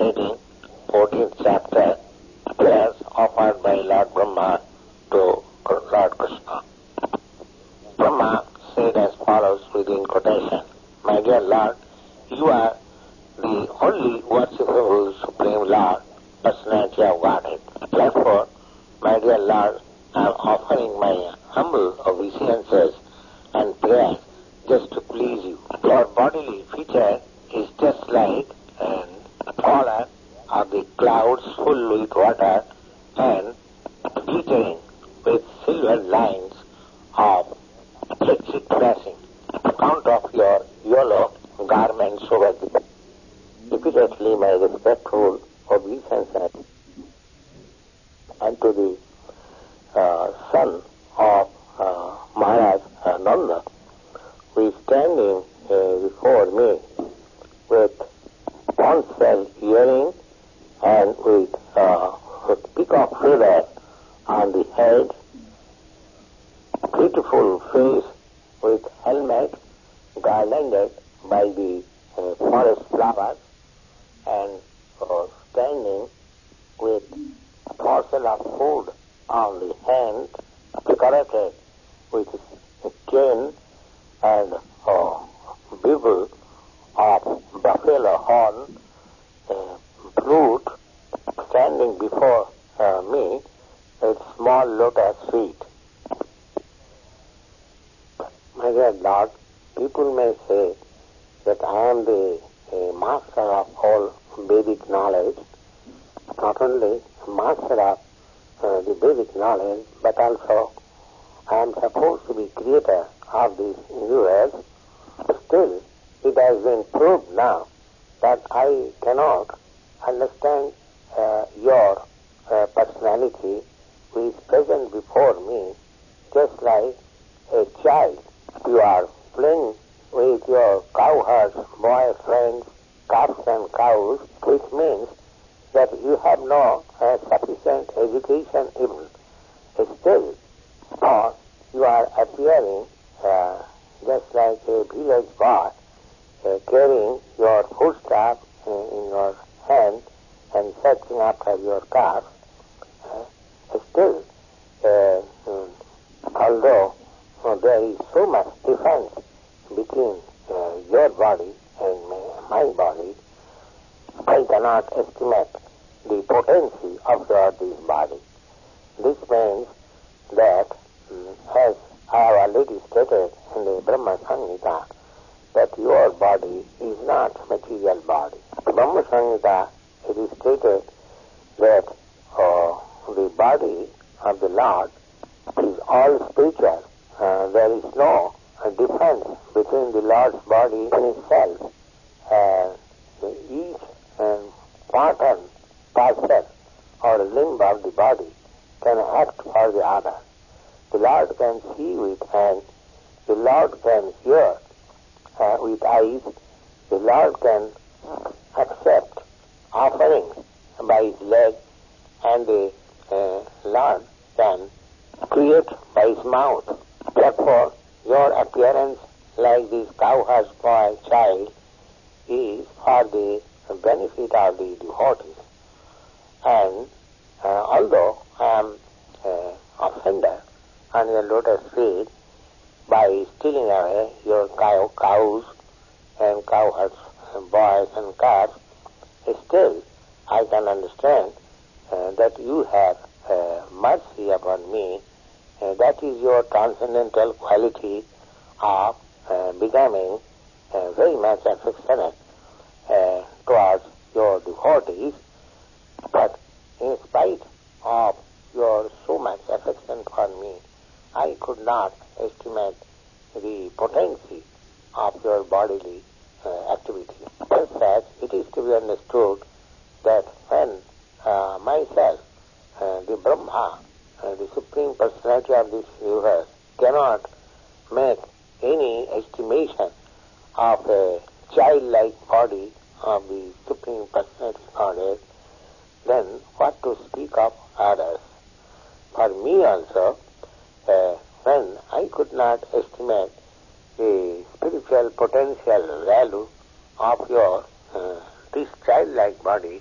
meditating 14th chapter, prayers offered by Lord Brahma to Lord Krishna. Brahma said as follows within quotation, "My dear Lord, you are the only worshipable Supreme Lord, Personality of Godhead. Therefore, my dear Lord, I am offering my humble obeisances and prayers just to please you. Your bodily feature is just like an collar of the clouds full with water and glittering with silver lines of electric flashing. Account of your yellow garments over the repeatedly my respectful obeisances and to the son of Maharaj Nanda, who is standing before me with one cell earring and with peacock feather on the head, beautiful face with helmet garlanded by the forest flowers, and standing with a parcel of food on the hand, decorated with a cane and bugle of buffalo horn, flute, standing before me with small lotus feet. My dear Lord, people may say that I am the master of all Vedic knowledge, not only master of the Vedic knowledge, but also I am supposed to be creator of this universe. Still, it has been proved now that I cannot understand your personality who is present before me just like a child. You are playing with your cowherds, boy friends, calves and cows, which means that you have no sufficient education even. Still, or you are appearing just like a village boy, carrying your foodstuff in your hand and searching after your calf. Still, although there is so much difference between your body and my body, I cannot estimate the potency of this body. This means that, as I have already stated in the Brahma Samhita, that your body is not material body. In Brahma Samhita, it is stated that the body of the Lord is all spiritual. There is no difference between the Lord's body and itself. Each parcel or limb of the body can act for the other. The Lord can see with hands, the Lord can hear with eyes, the Lord can accept offerings by his leg, and the Lord can create by his mouth. Therefore, your appearance like this cowherd's boy child is for the benefit of the devotees. And although I am offender on your lotus feet by stealing away your cows and cowherds, boys and calves, still I can understand that you have mercy upon me. That is your transcendental quality of becoming very much affectionate towards your devotees. But in spite of your so much affection for me, I could not estimate the potency of your bodily activity. As such, it is to be understood that when myself, the Brahma, the Supreme Personality of this universe, cannot make any estimation of a childlike body of the Supreme Personality Godhead, then what to speak of others? For me also, when I could not estimate the spiritual potential value of your this childlike body,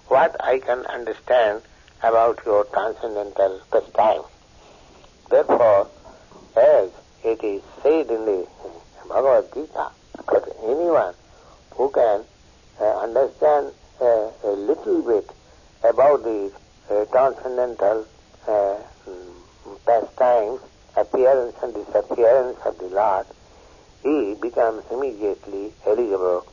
what I can understand about your transcendental pastime. Therefore, as it is said in the Bhagavad Gita, that anyone who can understand a little bit about the transcendental pastimes, appearance and disappearance of the Lord, he becomes immediately eligible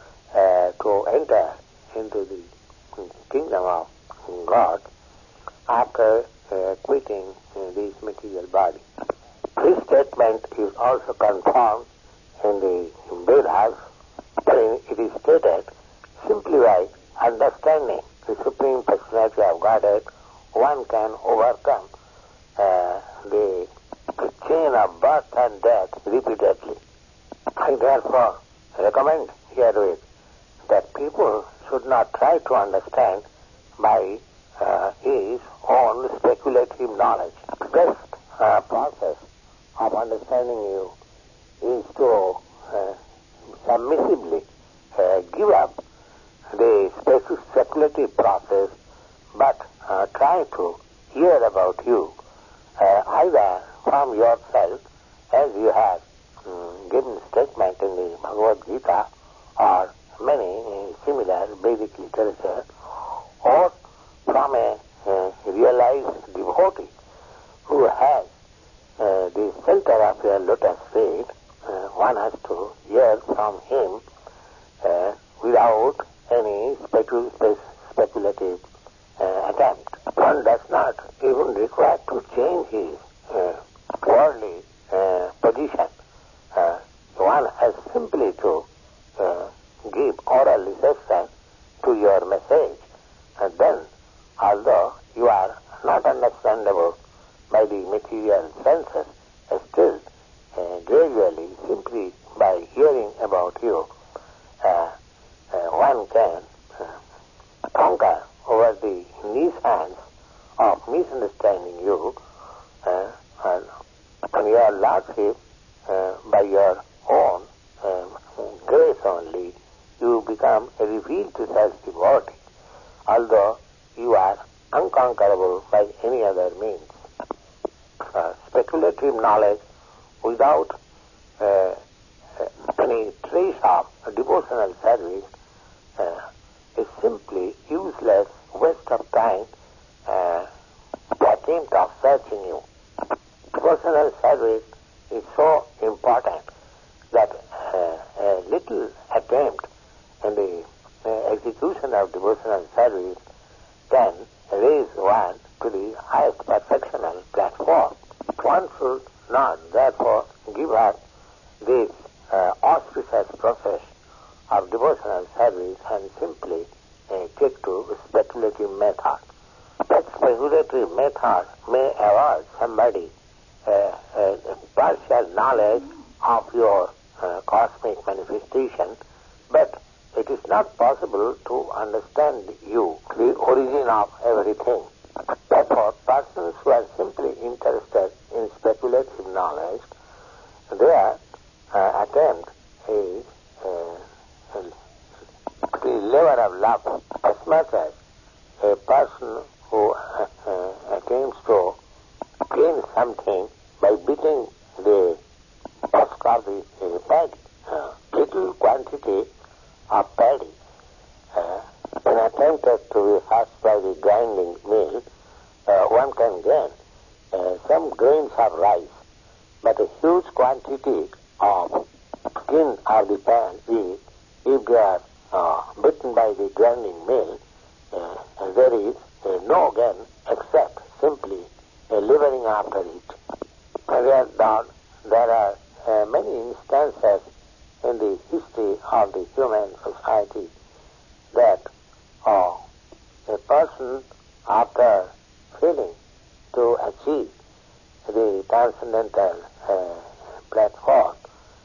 to enter into the kingdom of God after quitting this material body. This statement is also confirmed in the Vedas, wherein it is stated simply by understanding the Supreme Personality of Godhead, one can overcome the chain of birth and death repeatedly. I therefore recommend herewith that people should not try to understand by his own speculative knowledge. The best process of understanding you is to submissively give up the speculative process, but try to hear about you either from yourself, as you have given statement in the Bhagavad Gita or many similar Vedic literature, or from a realized devotee who has the shelter of your lotus feet. One has to hear from him without any speculative attempt. One does not even require to change his worldly position. One has simply to give oral reception to your message, and then, although you are not understandable by the material senses, still gradually, simply by hearing about you, one can conquer over the nescience of misunderstanding you, and your Lordship, by your own grace only, you become revealed to such devotee, although you are unconquerable by any other means. Speculative knowledge without any trace of devotional service is simply useless waste of time, the attempt of searching you. Devotional service is so important that a little attempt in the execution of devotional service can raise one to the highest perfectional platform. One should not, therefore, give up this auspicious process of devotional service and simply take to speculative method. That speculative method may award somebody partial knowledge of your cosmic manifestation, but it is not possible to understand you, the origin of everything. Therefore, persons who are simply interested in speculative knowledge, their attempt is the labor of love, as much as a person who attempts to gain something by beating the husk of the paddy. Little quantity of paddy, when attempted to be husked by the grinding mill, one can gain some grains of rice, but a huge quantity of skin of the paddy, if they are beaten by the grinding mill, there is no gain except simply laboring after it. There are many instances in the history of the human society that a person, after failing to achieve the transcendental platform,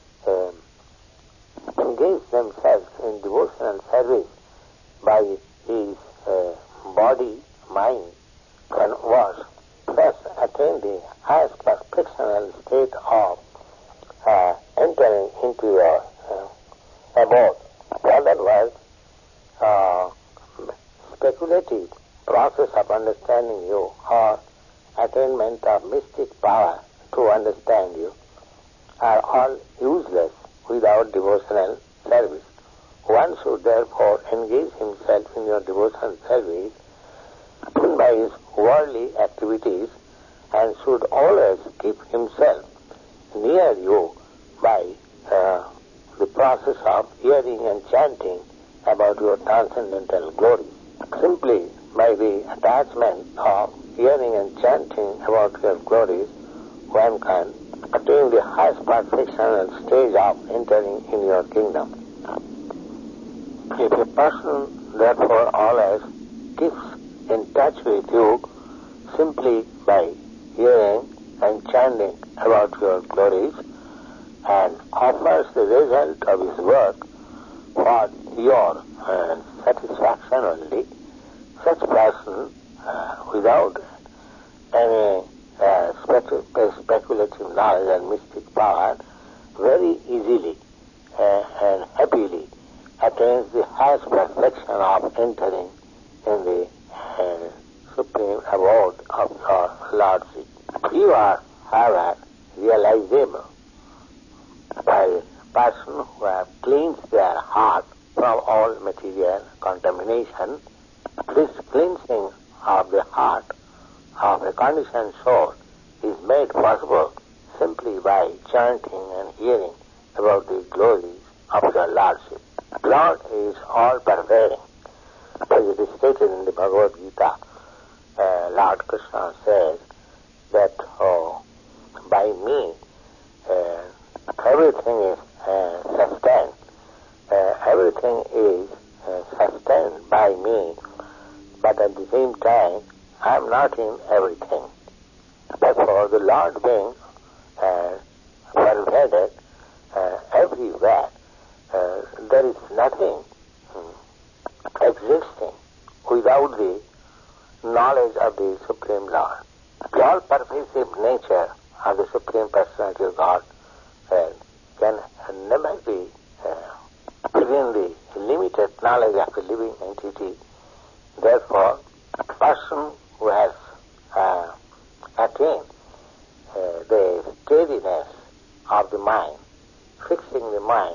engage themselves in devotional service by his body, mind, and was thus attain the highest perfectional state of entering into your abode. In other words, speculative process of understanding you or attainment of mystic power to understand you are all useless without devotional service. One should therefore engage himself in your devotional service by his worldly activities and should always keep himself near you by the process of hearing and chanting about your transcendental glory. Simply by the attachment of hearing and chanting about your glories, one can attain the highest perfection and stage of entering in your kingdom. If a person therefore always keeps in touch with you simply by hearing and chanting about your glories and offers the result of his work for your satisfaction only, such person without any speculative knowledge and mystic power very easily and happily attains the highest perfection of entering in the supreme abode of your Lordship. You are, however, realizable by a person who has cleansed their heart from all material contamination. This cleansing of the heart of a conditioned soul is made possible simply by chanting and hearing about the glories of your Lordship. Lord is all-pervading. As it is stated in the Bhagavad Gita, Lord Krishna says that, by me, everything is sustained. Everything is sustained by me, but at the same time, I am not in everything. Therefore, the Lord being pervaded everywhere, there is nothing existing without the knowledge of the Supreme Lord. The all-pervasive nature of the Supreme Personality of God can never be within the limited knowledge of a living entity. Therefore, a person who has attained the steadiness of the mind, fixing the mind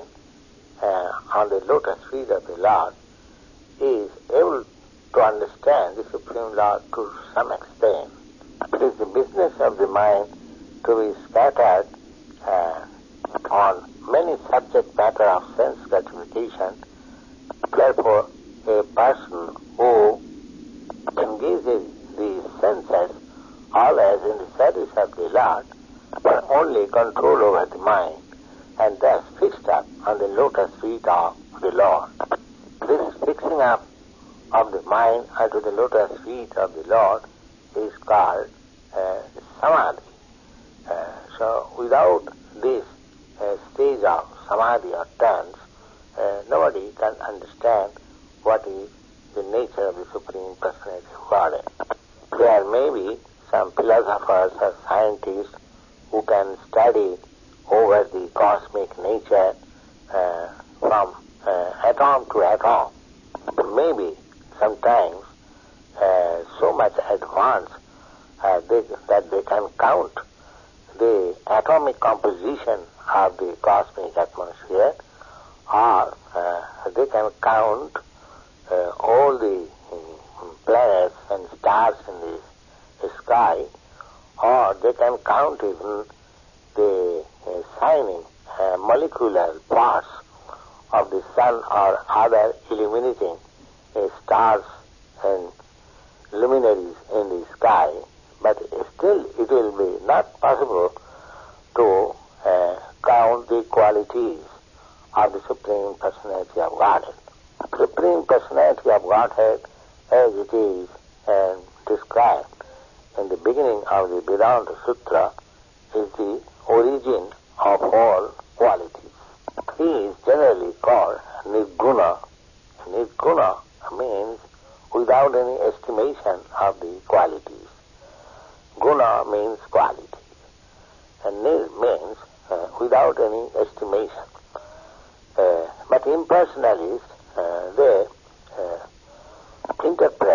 on the lotus feet of the Lord, is able to understand the Supreme Lord to some extent. It is the business of the mind to be scattered on many subject matter of sense gratification. Therefore, a person who engages the senses always in the service of the Lord, but only control over the mind, and thus fixed up on the lotus feet of the Lord. This fixing up of the mind unto the lotus feet of the Lord is called samadhi. So without this stage of samadhi or trance, nobody can understand what is the nature of the Supreme Personality of Godhead. There may be some philosophers or scientists who can study over the cosmic nature from atom to atom. Maybe sometimes so much advanced that they can count the atomic composition of the cosmic atmosphere, or they can count all the planets and stars in the sky, or they can count even the shining molecular parts of the sun or other illuminating stars and luminaries in the sky, but still it will be not possible to count the qualities of the Supreme Personality of Godhead. Supreme Personality of Godhead, as it is described in the beginning of the Vedanta Sutra, is the origin of all qualities. He is generally called Nirguna. Nirguna means without any estimation of the qualities. Guna means qualities. And Nir means without any estimation. But impersonalists, they interpret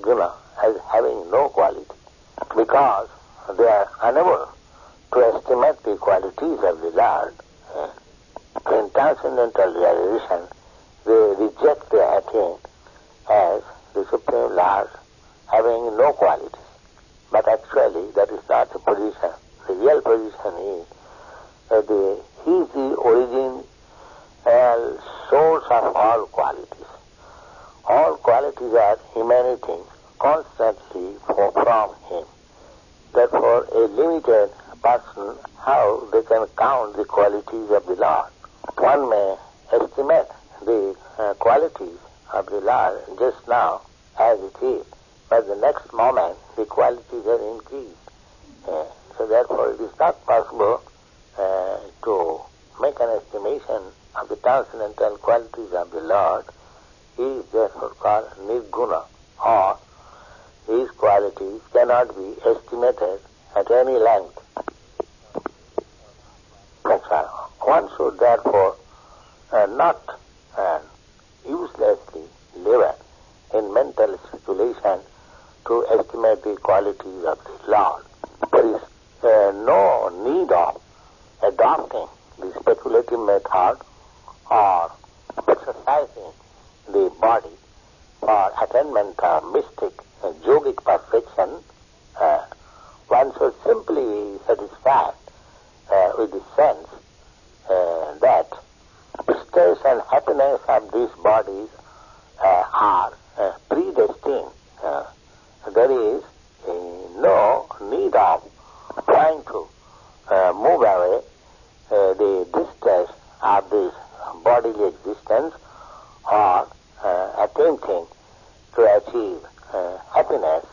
nirguna, as having no quality, because they are unable to estimate the qualities of the Lord. In transcendental realization, they reject the attain as the Supreme Lord having no qualities. But actually, that is not the position. The real position is that He is the origin and source of all qualities. All qualities are emanating constantly from Him. Therefore, a limited person, how they can count the qualities of the Lord? One may estimate the qualities of the Lord just now as it is, but the next moment the qualities are increased. So therefore it is not possible to make an estimation of the transcendental qualities of the Lord. He is therefore called nirguna, or His qualities cannot be estimated at any length. One should therefore not uselessly live in mental speculation to estimate the qualities of the Lord. There is no need of adopting the speculative method or exercising the body for attainment of mystic yogic perfection. One should simply be satisfied with the sense that stress and happiness of these bodies are predestined. There is no need of trying to move away the distress of this bodily existence or attempting to achieve happiness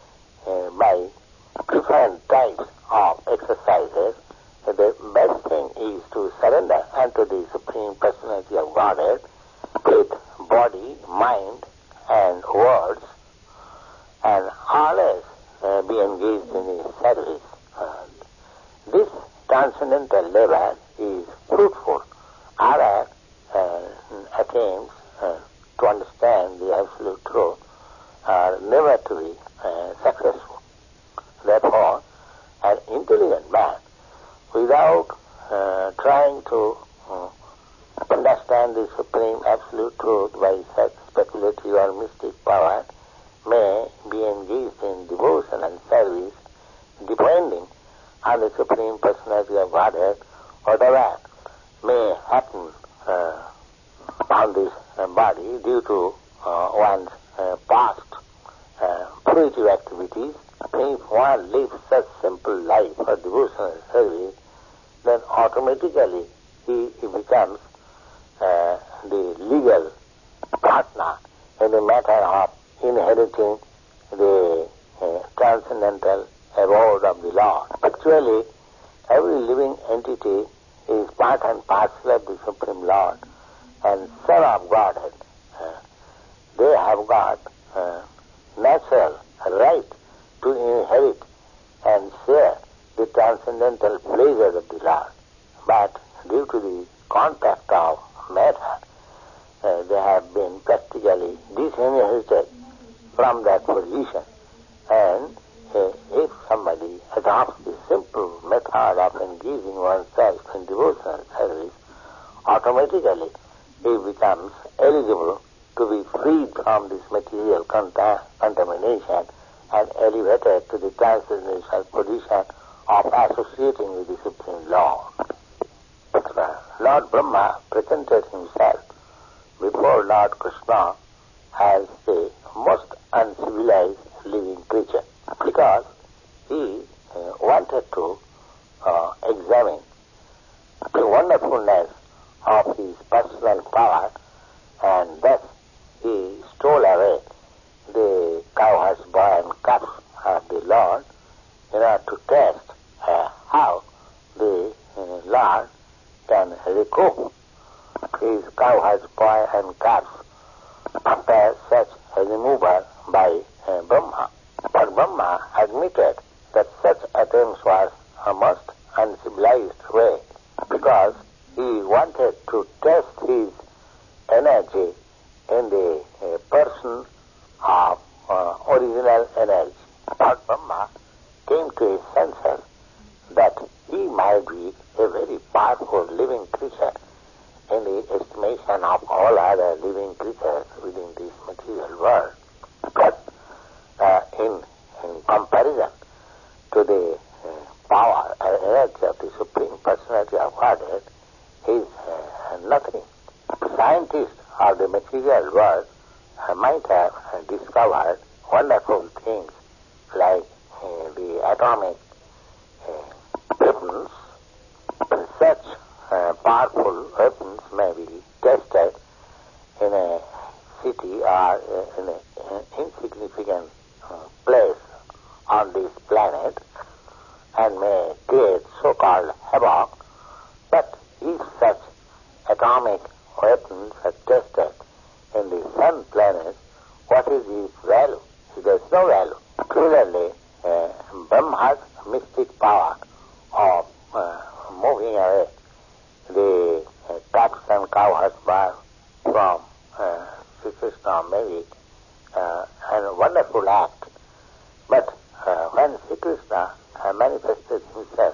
by different types of exercises. The best thing is to surrender unto the Supreme Personality of Godhead with body, mind, and words, and always be engaged in His service. This transcendental level is fruitful. Our attempts to understand the absolute truth are never to be successful. Therefore, an intelligent man, without trying to understand the supreme absolute truth by such speculative or mystic power, may be engaged in devotion and service, depending on the Supreme Personality of Godhead. Whatever may happen on this body due to one's past fruitive activities, if one lives such simple life for devotion and service, then automatically he becomes the legal partner in the matter of inheriting the transcendental abode of the Lord. Actually, every living entity is part and parcel of the Supreme Lord and Son of Godhead. They have got natural right to inherit and share the transcendental pleasures of the Lord. But due to the contact of matter, they have been practically disinherited from that position. And if somebody adopts the simple method of engaging oneself in devotional service, automatically he becomes eligible to be freed from this material contamination and elevated to the transcendental position of associating with the Supreme Lord. Lord Brahma presented himself before Lord Krishna as the most uncivilized living creature, because he wanted to examine the wonderfulness of his personal power, and thus he stole away the cowherd's boy and calf of the Lord in order to test how the Lord can recoup his cowherd's boy and calf after such a removal by Brahma. But Brahma admitted that such attempts was a most uncivilized way, because he wanted to test his energy in the person of world. But in comparison to the power and energy of the Supreme Personality of Godhead, is nothing. Scientists of the material world might have discovered wonderful things like the atomic weapons. Such powerful weapons may be tested in a city or in an insignificant place on this planet and may create so-called havoc. But if such atomic weapons are tested in the sun planet, what is its value? There is no value. Clearly, Brahma's mystic power of moving away the cats and cows from Sri Krishna maybe a wonderful act. But when Sri Krishna manifested himself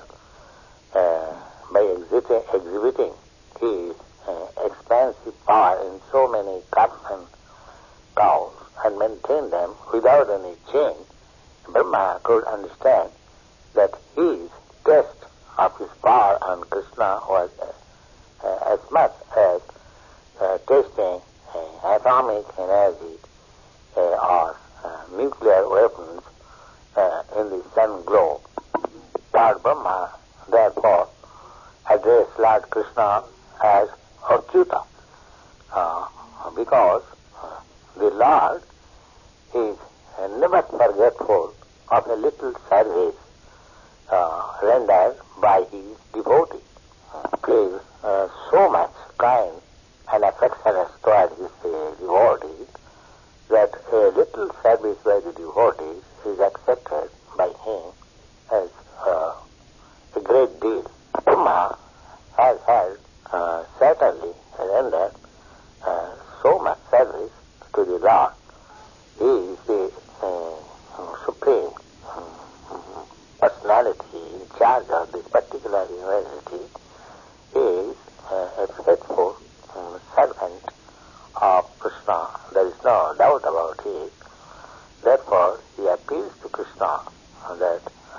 by exhibiting his expansive power in so many cats and cows and maintained them without any change, Brahma could understand that his test of his power on Krishna was as much as testing atomic energy or nuclear weapons in the sun globe. Lord Brahma therefore addressed Lord Krishna as Achyuta, because the Lord is never forgetful of a little service rendered by his devotee. He is so much kind and affectionate toward his devotees that a little service by the devotees is accepted by him as a great deal. Brahma has had certainly rendered so much service to the Lord. He is the Supreme Personality in charge of this particular university. He is a faithful servant of Krishna. There is no doubt about it. Therefore, he appeals to Krishna that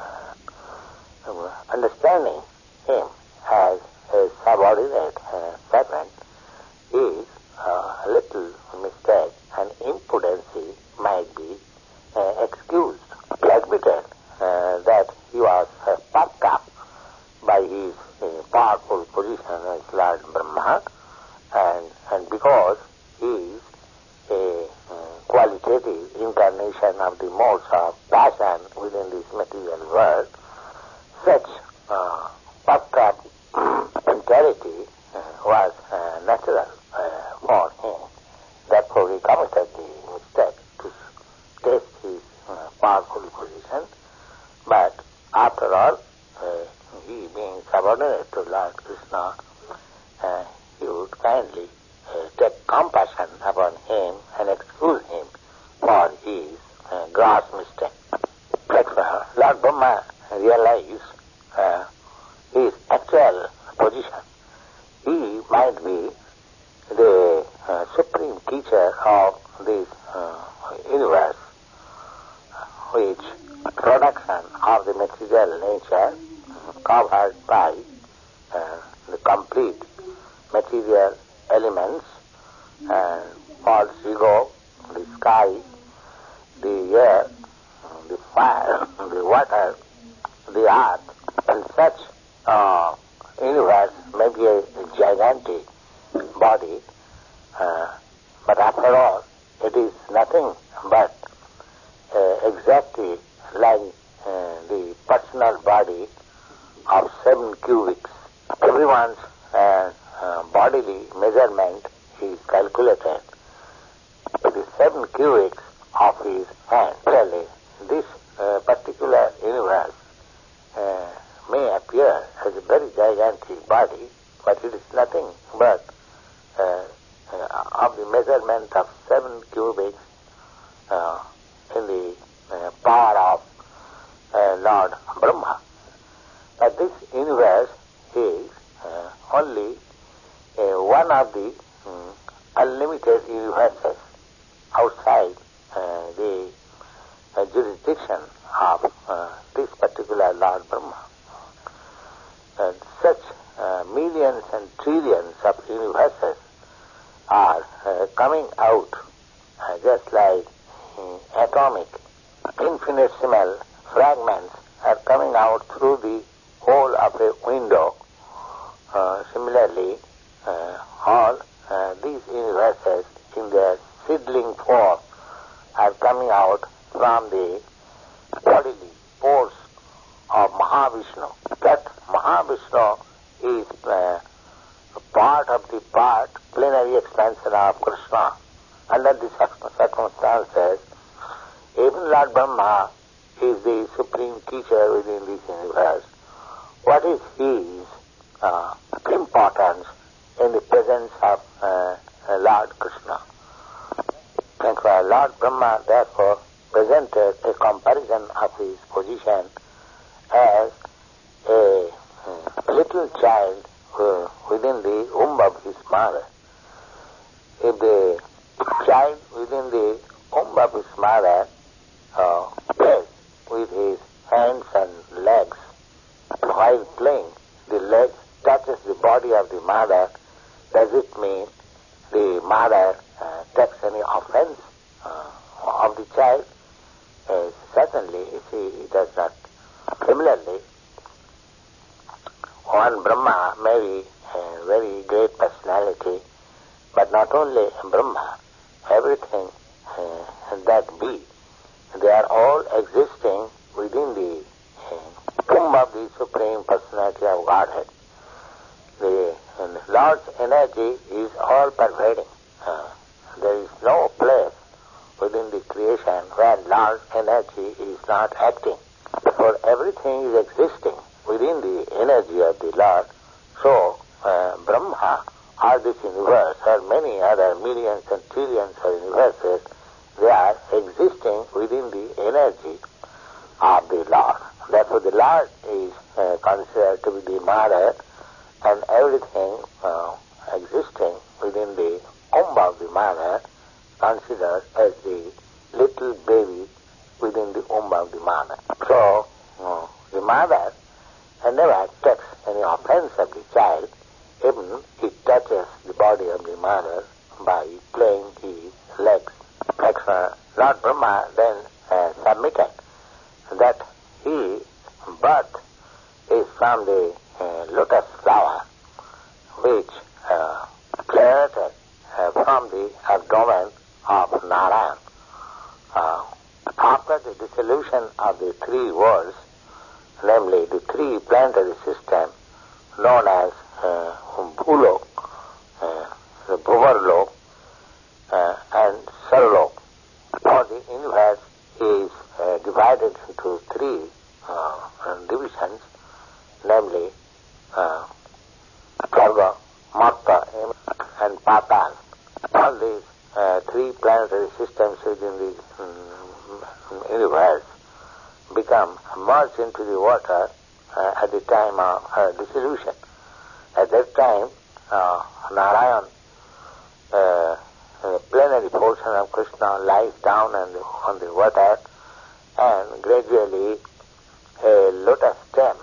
understanding him as a subordinate servant is a little mistake and impudency might be excused. Admitted that he was puffed up by his powerful position as Lord Brahma, and because he is a qualitative incarnation of the modes of passion within this material world, such puffed up mentality was natural for him. Therefore, he committed the mistake to test his powerful position. But after all, he being subordinate to Lord Krishna, he would kindly take compassion upon him and excuse him for his gross mistake. But Lord Brahma realized his actual position. He might be the supreme teacher of this universe, which production of the material nature covered by the complete material elements and false ego, the sky, the air, the fire, the water, the earth, and such universe may be a gigantic body, but after all, it is nothing but exactly like the personal body of 7 cubics. Everyone's bodily measurement is calculated with the 7 cubics of his hand. Really, this particular universe may appear as a very gigantic body, but it is nothing but of the measurement of 7 cubics in the power of Lord Brahma. But this universe is only one of the unlimited universes outside creation of this particular Lord Brahma. And such millions and trillions of universes are coming out just like atomic, infinitesimal fragments are coming out through the hole of a window. Similarly, all these universes in their seedling form are coming out from the bodily pores of Mahavishnu. That Mahavishnu is part of the plenary expansion of Krishna. Under these circumstances, even Lord Brahma is the supreme teacher within this universe. What is his importance in the presence of Lord Krishna? And Lord Brahma therefore presented a comparison of his position as a little child within the womb of his mother. If the child within the womb of his mother plays with his hands and legs while playing, the legs touches the body of the mother, does it mean the mother takes any offense of the child? Certainly she does not. Similarly, one Brahma may be a very great personality, but not only Brahma, everything that be, they are all existing within the womb of the Supreme Personality of Godhead. The Lord's energy is all pervading. There is no place within the creation where Lord's energy is not acting. For everything is existing within the energy of the Lord. So Brahma, or this universe, or many other millions and trillions of universes, they are existing within the energy of the Lord. Therefore the Lord is considered to be the mother, and everything existing within the womb of the mother considered as the little baby within the womb of the mother. So the mother never takes any offense of the child, even he touches the body of the mother by playing his legs. Lord Brahma then submitted that his birth is from the lotus flower which generated from the abdomen of Narayan. After the dissolution of the three worlds, namely the three planetary systems known as Bhulok, Bhuvarlok, and Sarlok, or the universe is divided into three divisions, namely Sarga, Marta, and Patal. All these three planetary systems within the universe become merged into the water at the time of dissolution. At that time, Narayan, the plenary portion of Krishna, lies down on the water, and gradually a lotus stem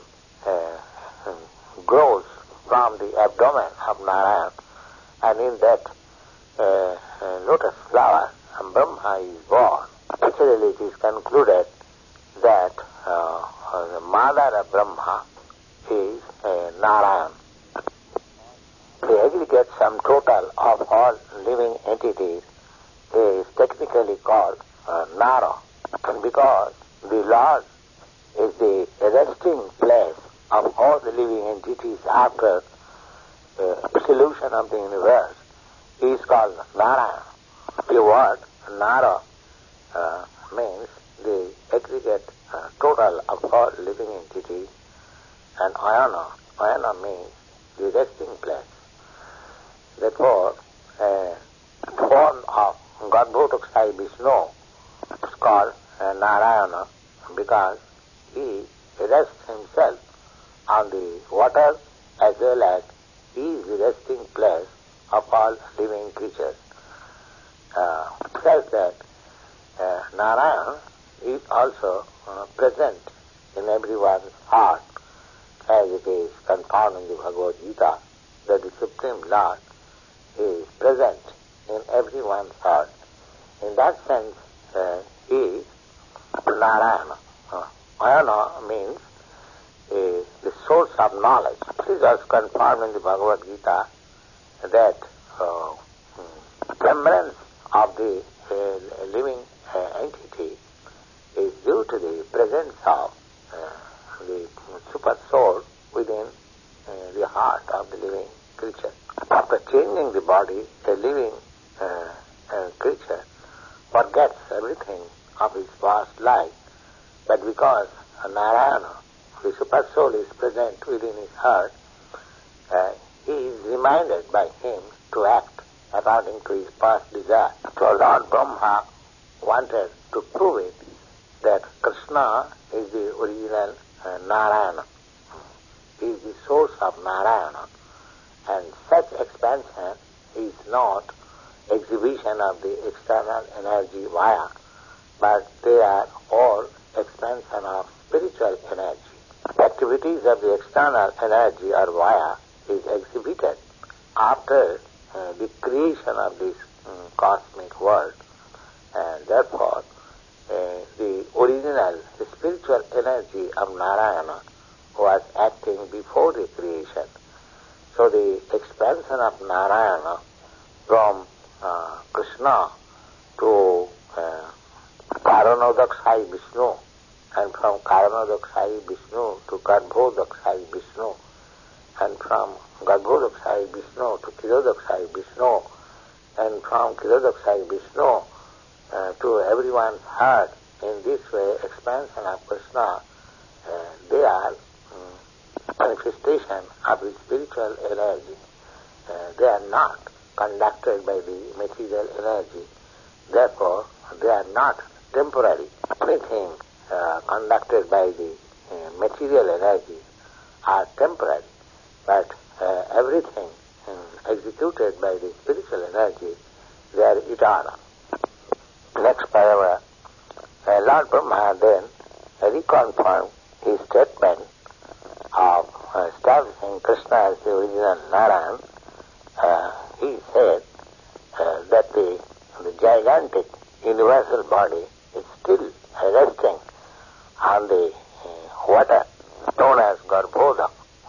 grows from the abdomen of Narayan, and in that lotus flower, Brahma is born. Actually, it is concluded that the mother of Brahma is Narayan. The aggregate sum total of all living entities is technically called Nara, because the Lord is the resting place of all the living entities after dissolution of the universe. He is called Narayan. The word Nara means the aggregate total of all living entities, and Ayana means the resting place. Therefore, a form of Garbhodaksai Vishnu is called Narayana, because he rests himself on the water as well as he is the resting place of all living creatures. Says that Narayan is also present in everyone's heart, as it is confirmed in the Bhagavad Gita, that the Supreme Lord is present in everyone's heart. In that sense, he is Narayana. Ayana means the source of knowledge. It is also confirmed in the Bhagavad Gita that remembrance of the living entity is due to the presence of the super soul within the heart of the living creature. After changing the body, a living creature forgets everything of his past life, but because Narayana, the super soul, is present within his heart, he is reminded by him to act according to his past desire. So Lord Brahma wanted to prove it that Krishna is the original Narayana. He is the source of Narayana, and such expansion is not exhibition of the external energy via, but they are all expansion of spiritual energy. Activities of the external energy or via is exhibited after the creation of this cosmic world, and therefore the original spiritual energy of Narayana was acting before the creation. So the expansion of Narayana from Krishna to Karanodakshai Vishnu, and from Karanodakshai Vishnu to Garbhodakshai Vishnu, and from Garbhodakshai Vishnu to Kirodakshai Vishnu, and from Kirodakshai Vishnu to everyone's heart. In this way, expansion of Krishna, they are manifestation of the spiritual energy. They are not conducted by the material energy. Therefore, they are not temporary. Anything conducted by the material energy are temporary, but everything executed by the spiritual energy, they are eternal. Next paragraph. Lord Brahma then reconfirmed his statement of establishing Krishna as the original Narayan. He said that the gigantic universal body is still resting on the water known as Garbhoda.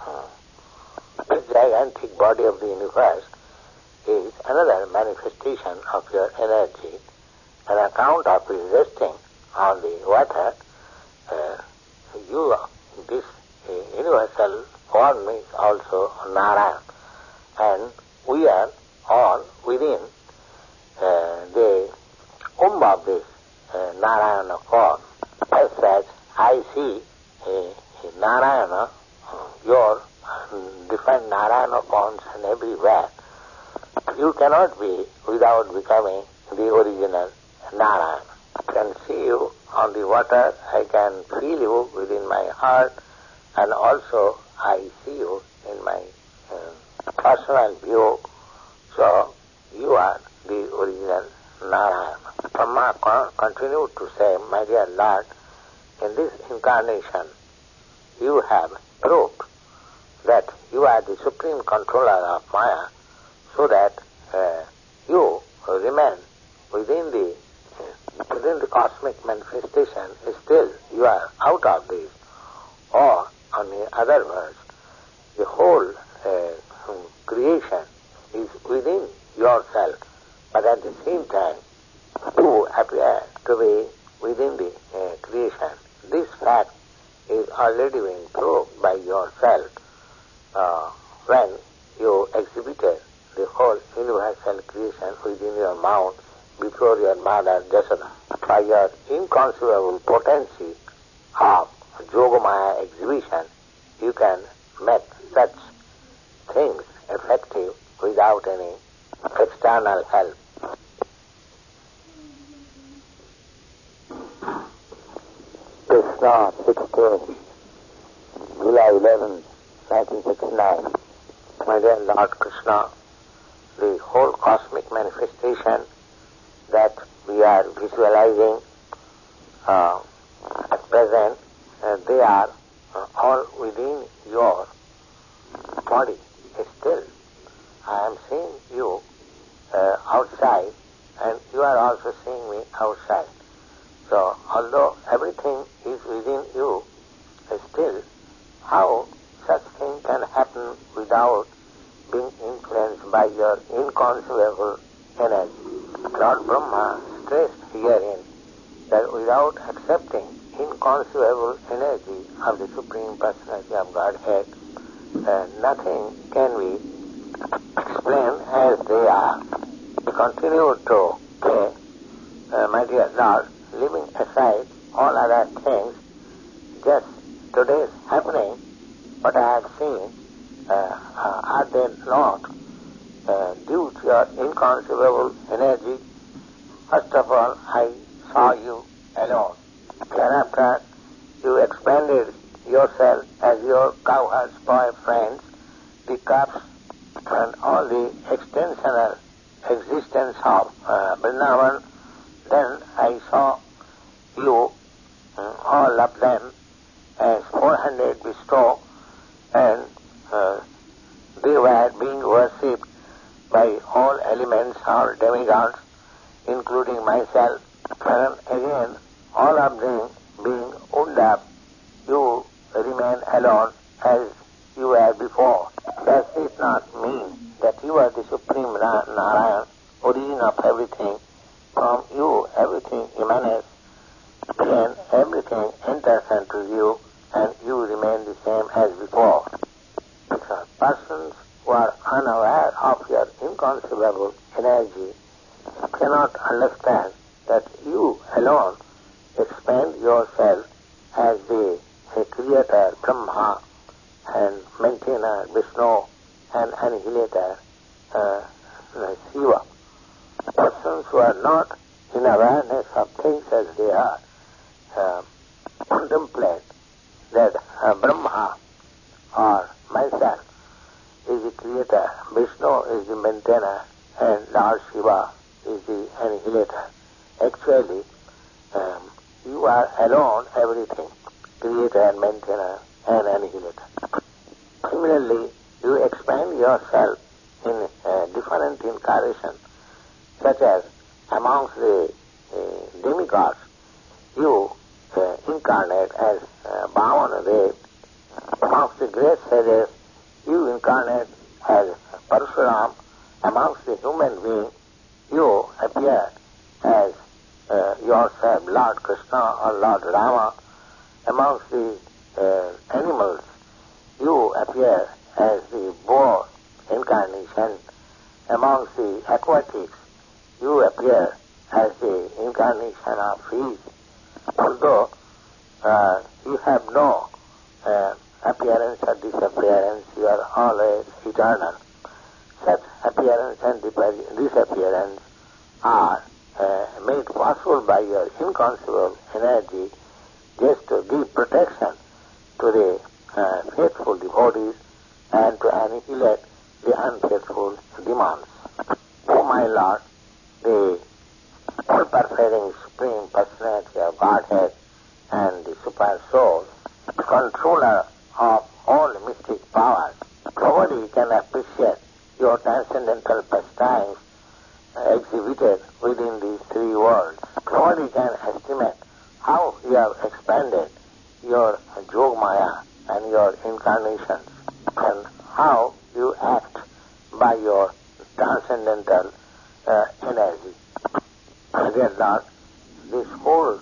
This gigantic body of the universe is another manifestation of your energy. On account of its resting on the water, this universal form is also Narayan, and we are all within the womb of this Narayana form. As such, I see Narayana, your different Narayana forms and everywhere. You cannot be without becoming the original Narayana. I can see you on the water, I can feel you within my heart, and also I see you in my personal view. So you are the original Narayana. Brahma continued to say, my dear Lord, in this incarnation you have proved that you are the supreme controller of Maya, so that you remain within the cosmic manifestation. Still you are out of this. Or, on the other words, the whole creation is within yourself, but at the same time you appear to be within the creation. This fact is already being proved by yourself when you exhibited the whole universal creation within your mouth before your mother Jashoda. By your inconceivable potency of Yogamaya exhibition, you can make such things effective without any external help. Krishna, 16, July 11, 1969. My dear Lord Krishna, the whole cosmic manifestation that we are visualizing at present they are all within your body. Still, I am seeing you outside, and you are also seeing me outside. So, although everything is within you, still, how such thing can happen without being influenced by your inconceivable energy? Lord Brahma stressed herein that without accepting inconceivable energy of the Supreme Personality of Godhead, nothing can be explained as they are. We continue to say, my dear Lord, leaving aside all other things, just today's happening, what I have seen, are they not due to your inconceivable energy? First of all, I saw you alone. Thereafter, you expanded yourself as your cowherds, boyfriends, the cups, and all the extensional existence of Vrindavan. Then I saw you, all of them, as 400 bestow, and they were being worshipped by all elements or demigods, including myself. And again, all of them being wound up, you remain alone as you were before. Does it not mean that you are the Supreme Narayan, origin of everything? From you everything emanates, and everything enters into you, and you remain the same as before. Because persons who are unaware of your inconceivable energy cannot understand that you alone expand yourself as the creator Brahma and maintainer Vishnu and annihilator Shiva. Persons who are not in awareness of things as they are contemplate that Brahma or myself is the creator, Vishnu is the maintainer, and Lord Shiva is the annihilator. Actually, you are alone everything, creator and maintainer and annihilator. Similarly, you expand yourself in different incarnations, such as amongst the demigods, you incarnate as Bhavanadev. Amongst the great sages, you incarnate as Parshuram. Amongst the human beings, you appear as yourself, Lord Krishna or Lord Rama. Amongst the animals, you appear as the boar incarnation. Amongst the aquatics, you appear as the incarnation of fish. Although you have no appearance or disappearance, you are always eternal. Such appearance and disappearance are made possible by your inconceivable energy just to give protection to the faithful devotees and to annihilate the unfaithful demons. O my Lord, the all-pervading Supreme Personality of Godhead and the Super Soul, controller of all mystic powers, nobody can appreciate your transcendental pastimes exhibited within these three worlds. Nobody can estimate how you have expanded your Jogmaya and your incarnations, and how you act by your transcendental energy. Dear Lord, this whole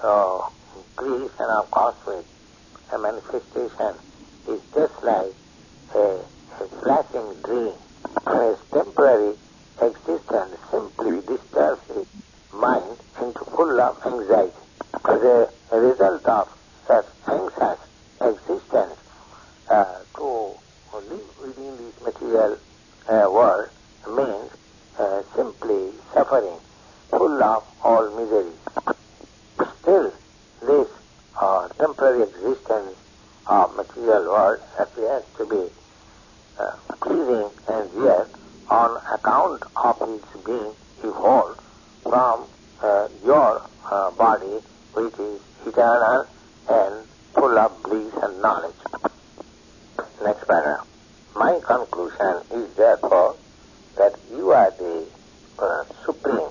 creation of cosmic manifestation is just like a flashing dream. Its temporary existence simply disturbs the mind into full of anxiety. As a result of such anxious existence, to live within this material world means simply suffering, full of all miseries. Still, this temporary existence of material world appears to be pleasing, and yet, on account of its being evolved from your body, which is eternal and full of bliss and knowledge. Next paragraph. My conclusion is therefore that you are the supreme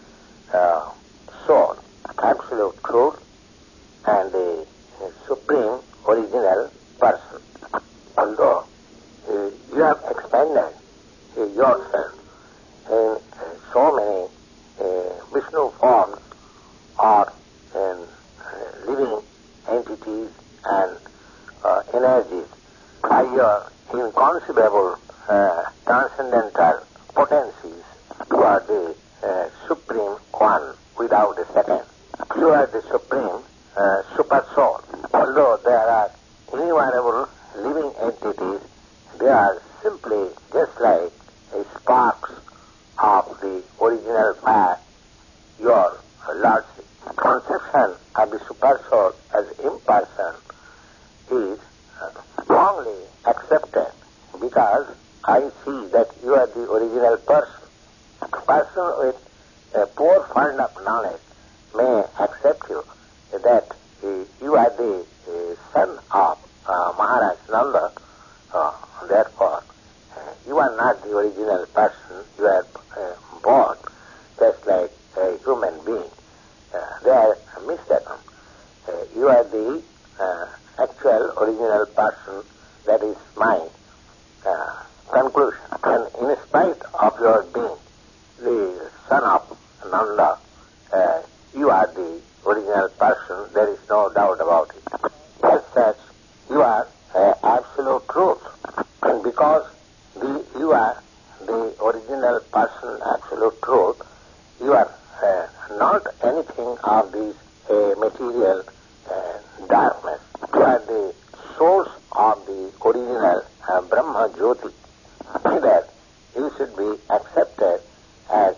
soul, absolute truth, and the supreme original person. Although you have expanded yourself in so many Vishnu forms or in living entities and energies by your inconceivable transcendental potencies, you are the supreme one without a second. You are the supreme super soul. Although there are innumerable living entities, they are simply just like sparks of the original fire. Your Lord's conception of the super soul as impersonal is strongly accepted because I see that you are the original person. A person with a poor fund of knowledge may accept you that you are the son of Maharaj Nanda. Therefore, you are not the original person. You are born just like a human being. They are mistaken. You are the actual original person. That is my conclusion. And in spite of your being the son of Nanda, you are the original person. There is no doubt about it. As such, you are absolute truth. And because you are the original person, absolute truth, you are not anything of this material darkness. You are the source of the original Brahma Jyoti. That you should be accepted as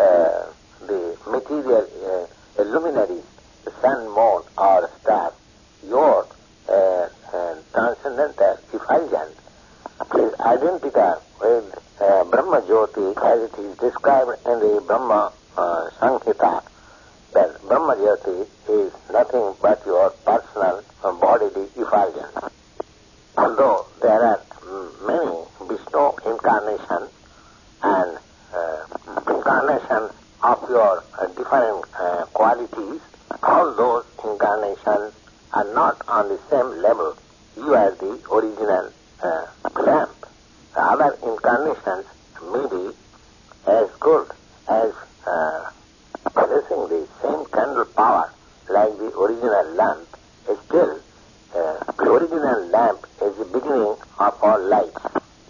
the material luminaries, the sun, moon, or star. Your transcendental effulgence is identical with Brahma Jyoti as it is described in the Brahma Samhita, that Brahma Jyoti is nothing but your personal bodily effulgence. Although there are many Vishnu incarnations and incarnations of your different qualities, all those incarnations are not on the same level. You are the original lamp. Other incarnations may be as good as possessing the same candle power like the original lamp. Still, the original lamp is the beginning of all lights.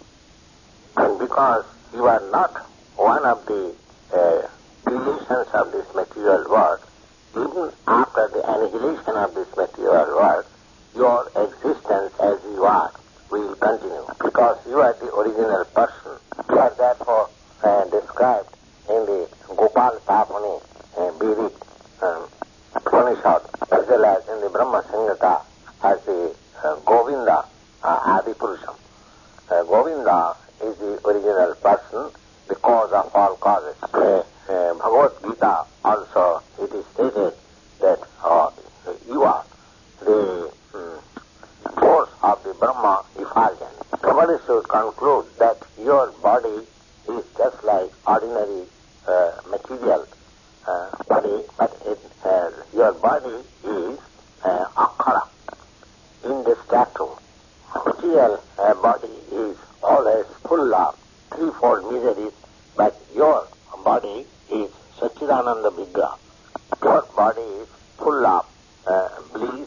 And because you are not one of the creations of this material world, even after the annihilation of this material world, your existence as you are will continue. Because you are the original person. You are therefore described in the Gopal Tapani Vedic Upanishad, as well as in the Brahma Samhita as the Govinda Adipurusham. Govinda is the original person, the cause of all causes. Bhagavad Gita also it is stated that you are the force of the Brahma effulgence. Somebody should conclude that your body is just like ordinary material body, but your body is akara, indestructible. Material body is always full of threefold miseries, but your body is Satchidananda Vigraha. Your body is full of bliss,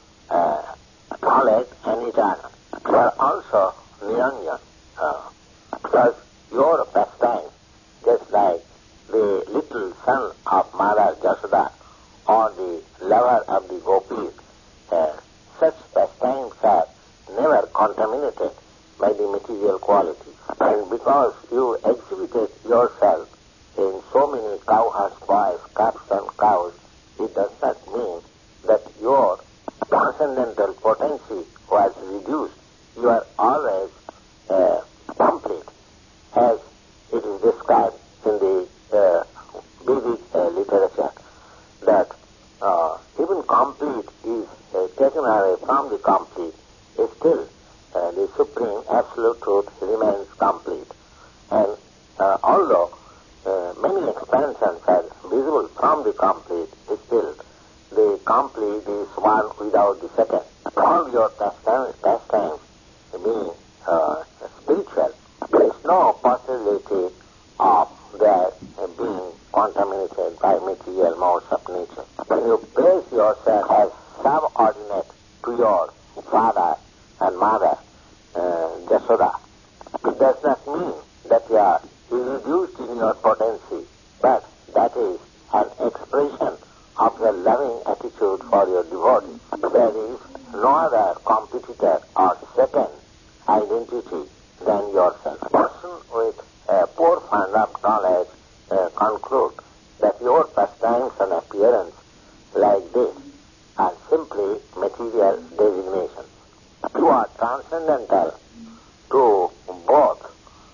knowledge, and eternal. You are also Niranjan, because your pastime, just like the little son of Mother Jasoda or the lover of the gopis, such pastimes are never contaminated by the material quality. And because you exhibited yourself in so many cowherd boys, calves and cows, it does not mean that your transcendental potency was reduced. You are always complete, as it is described in the Vedic literature, that even complete is taken away from the complete, still the Supreme Absolute Truth remains complete. And although many expansions are visible from the complete, still the complete is one without the second. All your pastimes being spiritual, there is no possibility of their being contaminated by material modes of nature. When you place yourself as subordinate to your father and mother, Jasoda, it does not mean that you are reduced in your potency, but that is an expression of your loving attitude for your devotee. There is no other competitor or second identity than yourself. A person with a poor fund of knowledge conclude that your pastimes and appearance like this are simply material designations. You are transcendental to both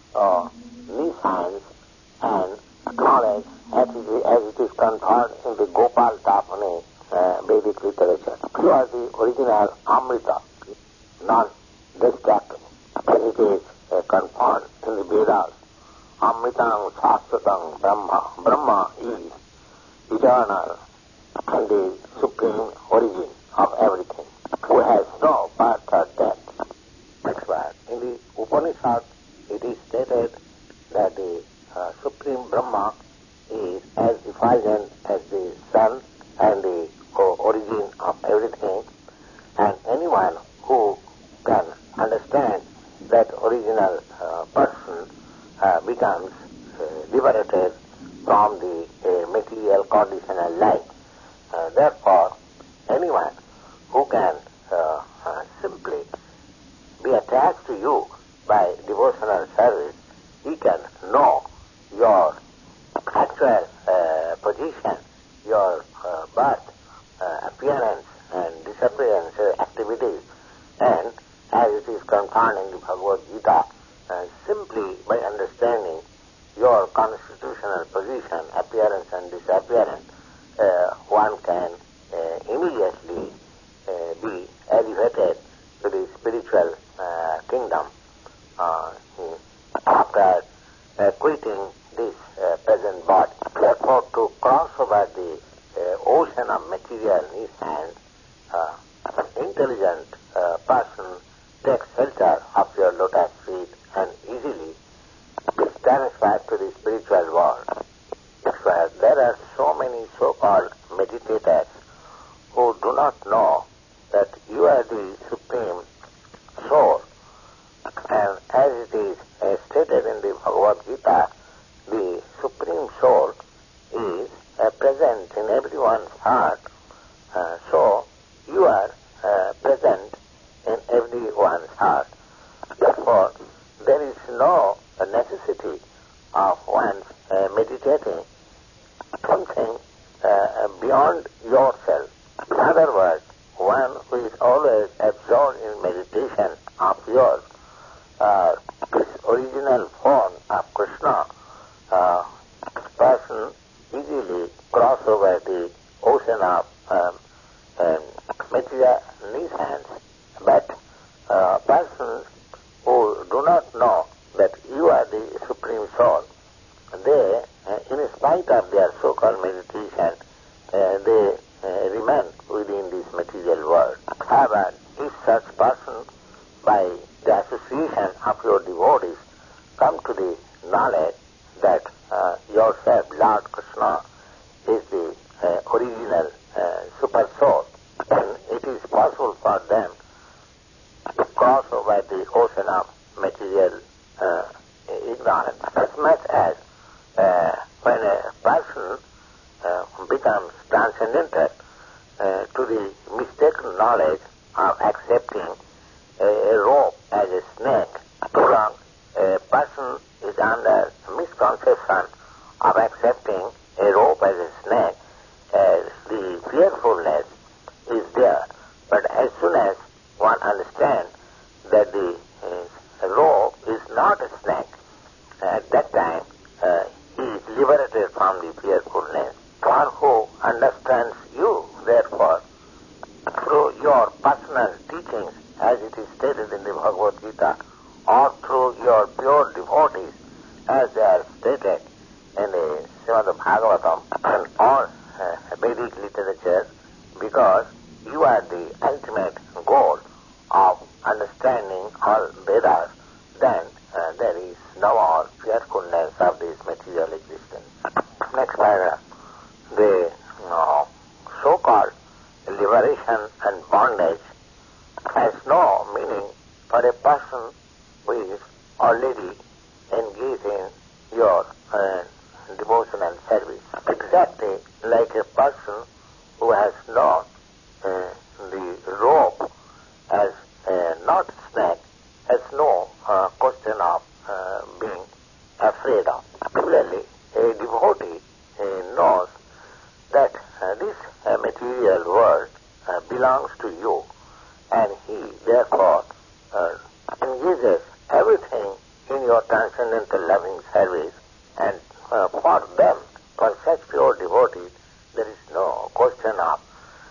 nescience and knowledge as it is conferred in the Gopal Tapani Vedic literature. You are the original Amrita, non-destructible, as it is conferred in the Vedas. Amritam Shasthatam Brahma. Brahma is eternal and the supreme origin of everything, who has no birth or death. Next word. In the Upanishad, it is stated that the Supreme Brahma is as effulgent as the sun and the origin of everything, and anyone who can understand that original person becomes liberated from the material conditional life. Therefore, anyone who can simply be attached to you by devotional service, he can know your actual position, your birth, appearance and disappearance activities, and as it is confirmed in the Bhagavad Gita, simply by understanding your constitutional position, appearance and disappearance, one can immediately be elevated to the spiritual kingdom after quitting this present body. Therefore, to cross over the ocean of material nescience, an intelligent person takes shelter of your lotus feet and easily is transferred to the spiritual world. There are so many so-called meditators who do not know that you are the Supreme Soul, and as it is stated in the Bhagavad Gita, the Supreme Soul is present in everyone's heart, so you are present in everyone's heart. Therefore, there is no necessity of one meditating something beyond yourself. In other words, one who is always absorbed in meditation of yours, this original form of Krishna, person easily cross over the ocean of material nescience. But persons who do not know that you are the Supreme Soul, they, in spite of their so-called meditation, they remain within this material world. However, if such person, by the association of your devotees, come to the knowledge that yourself, Lord Krishna, is the original super soul, then it is possible for them to cross over the ocean of material ignorance. As much as when a person becomes transcendental to the mistaken knowledge of accepting a rope as a snake, too long a person is under misconception of accepting a rope as a snake, as the fearfulness is there. But as soon as one understands that the rope is not a snake, at that time he is liberated from the fearfulness. One who understands you, therefore, your personal teachings, as it is stated in the Bhagavad Gita, or through your pure devotees, as they are stated in the Srimad Bhagavatam and all Vedic literature, because you are the ultimate goal of understanding all Vedas, then there is no more fearfulness of this material existence. Next paragraph. The so-called liberation and bondage has no meaning for a person who is already engaged in your devotional service. Exactly like a person who has not the rope as not snake, has no question of being afraid of. Clearly, a devotee knows that this material world belongs to you, and he therefore engages everything in your transcendental loving service, and for them, for such pure devotees, there is no question of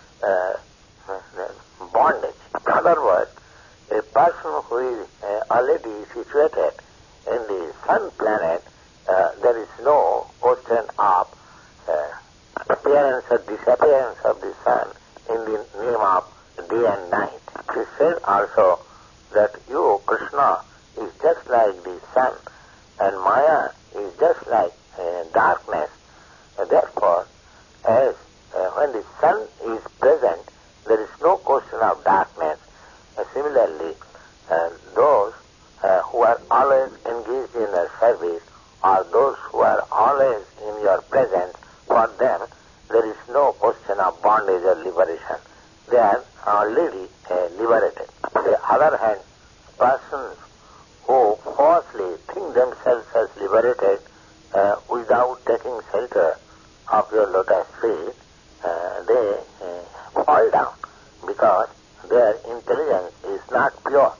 bondage. In other words, a person who is already situated in the sun planet, there is no question of appearance or disappearance of the sun in the name of day and night. It is said also that you, Krishna, is just like the sun, and Maya is just like darkness. Therefore, as when the sun is present, there is no question of darkness. Similarly, those who are always engaged in their service, or those who are always in your presence, for them there is no question of bondage or liberation. They are already liberated. On the other hand, persons who falsely think themselves as liberated without taking shelter of your lotus feet, they fall down because their intelligence is not pure.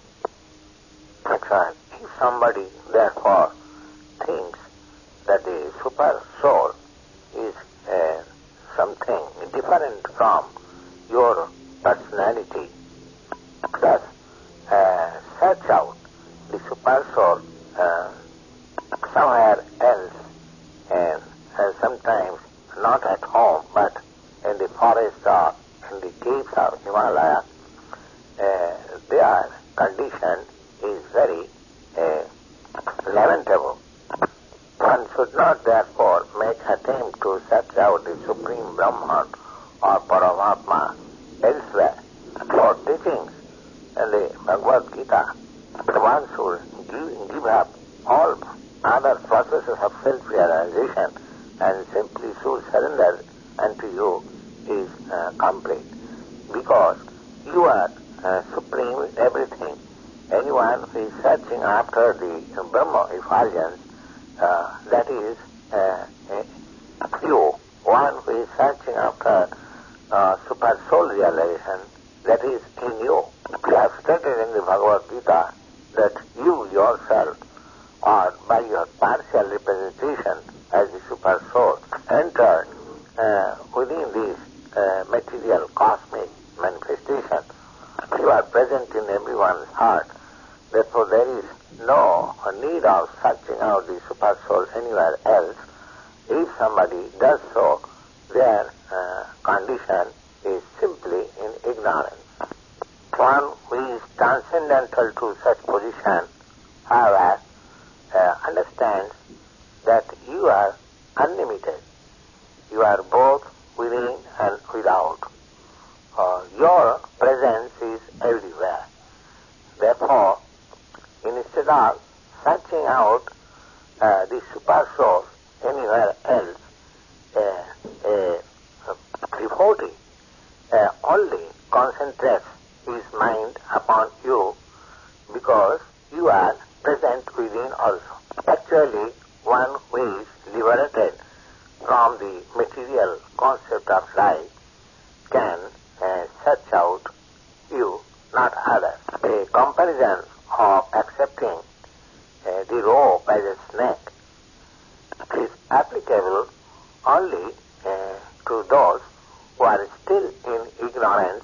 That's why if somebody therefore thinks that the super soul is something different from your personality, thus search out the super soul somewhere else, and sometimes not at home but in the forest or in the caves of Himalaya. Their condition is very lamentable. One should not therefore make attempt to search out the Supreme Brahman or Paramatma elsewhere. For teachings in the Bhagavad Gita, one should give up all other processes of self-realization and simply should surrender unto you is complete. Because you are supreme in everything. Anyone who is searching after the Brahma effulgence, that is you. One who is searching after super soul realization, that is in you. You have stated in the Bhagavad Gita that you yourself, or by your partial representation as the super soul, entered within this material cosmic manifestation. You are present in everyone's heart. Therefore, there is no need of searching out the super soul anywhere else. If somebody does so, their condition is simply in ignorance. One who is transcendental to such position, however, understands that you are unlimited. You are both within and without. Your presence is everywhere. Therefore, instead of searching out the super soul anywhere else, a devotee only concentrates his mind upon you because you are present within also. Actually, one who is liberated from the material concept of life can search out you, not others. A comparison of accepting the rope as a snake is applicable only to those who are still in ignorance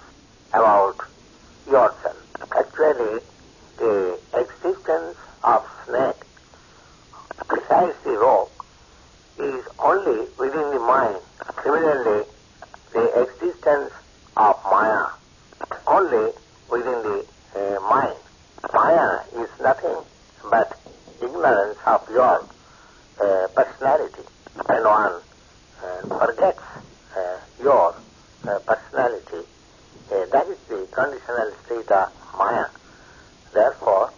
about yourself. Actually, the existence of snake, besides the rope, is only within the mind. Similarly, the existence of Maya only within the mind. Maya is nothing but ignorance of your personality. When one forgets your personality, that is the conditional state of Maya. Therefore,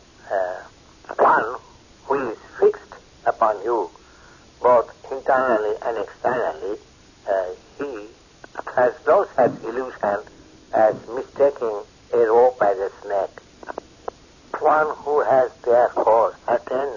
one who is fixed upon you, both internally and externally, he has no such illusion as mistaking a rope as a snake. One who has therefore attained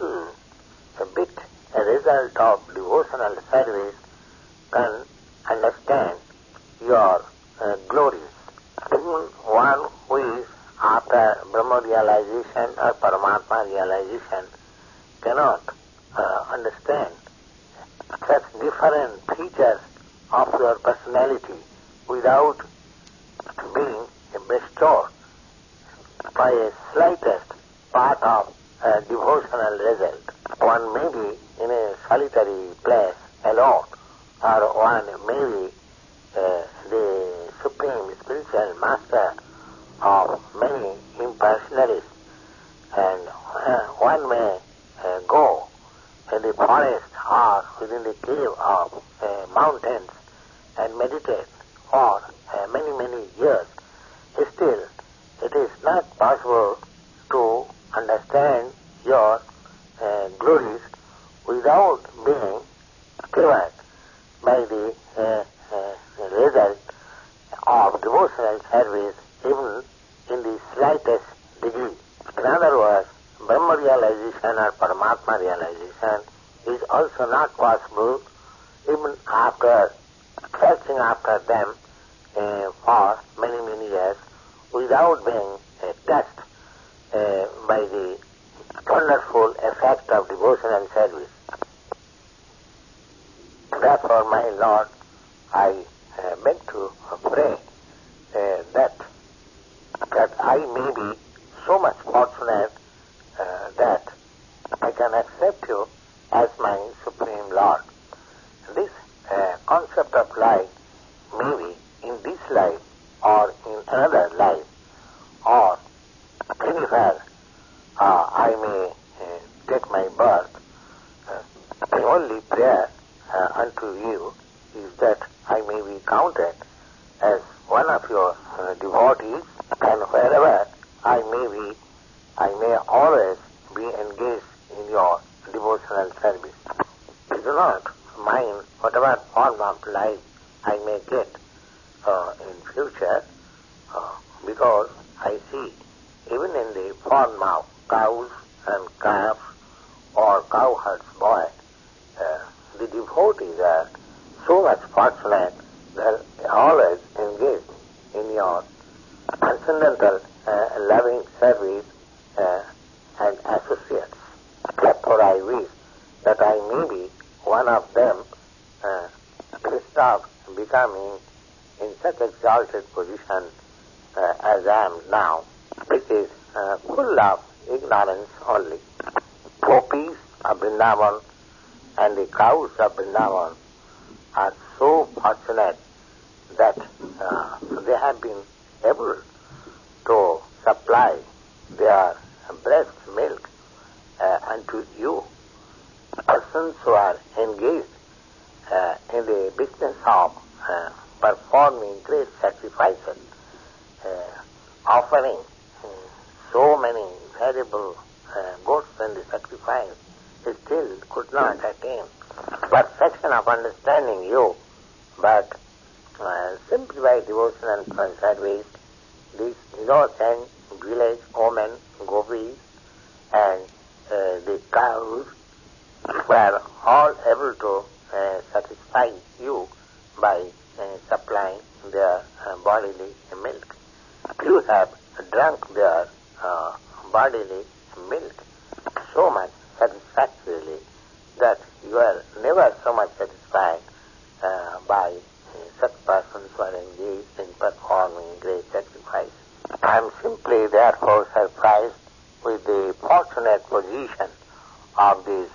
a bit a result of devotional service can understand your glories. Even one who is after Brahma realization or Paramatma realization cannot understand such different features of your personality without being bestowed by a slightest part of a devotional result. One may be in a solitary place alone, or one may be the supreme spiritual master of many impersonalists, and one may go in the forest or within the cave of mountains and meditate for many, many years. Still, it is not possible to understand your glories without being covered by the result of devotional service, even in the slightest degree. In other words, Brahma realization or Paramatma realization is also not possible even after searching after them for many, many years without being touched by the wonderful effect of devotional service. Therefore, my Lord, I beg to pray that I may be so much fortunate that I can accept you as my Supreme Lord. This concept of life may be in this life or in another life, or anywhere I may take my birth. The only prayer unto you is that I may be counted as one of your devotees, and wherever I may always be engaged in your devotional service. I do not mind whatever form of life I may get in future, because I see even in the form of cows and calves or cowherd's boy, the devotees are so much fortunate that they are always engaged in your transcendental loving service and associates. Therefore I wish that I may be one of them instead of becoming in such exalted position as I am now, which is full of ignorance only. Gopis of Vrindavan and the cows of Vrindavan are so fortunate that they have been able to supply their breast milk unto you. Persons who are engaged in the business of performing great sacrifices, offering so many valuable goats in the sacrifice, still could not attain perfection of understanding you, but simply by devotional service, these innocent village women, gopis, and the cows were all able to satisfy you by supplying their bodily milk. You have drunk their bodily milk so much satisfactorily that you are never so much satisfied by such persons were engaged in performing great sacrifice. I am simply therefore surprised with the fortunate position of these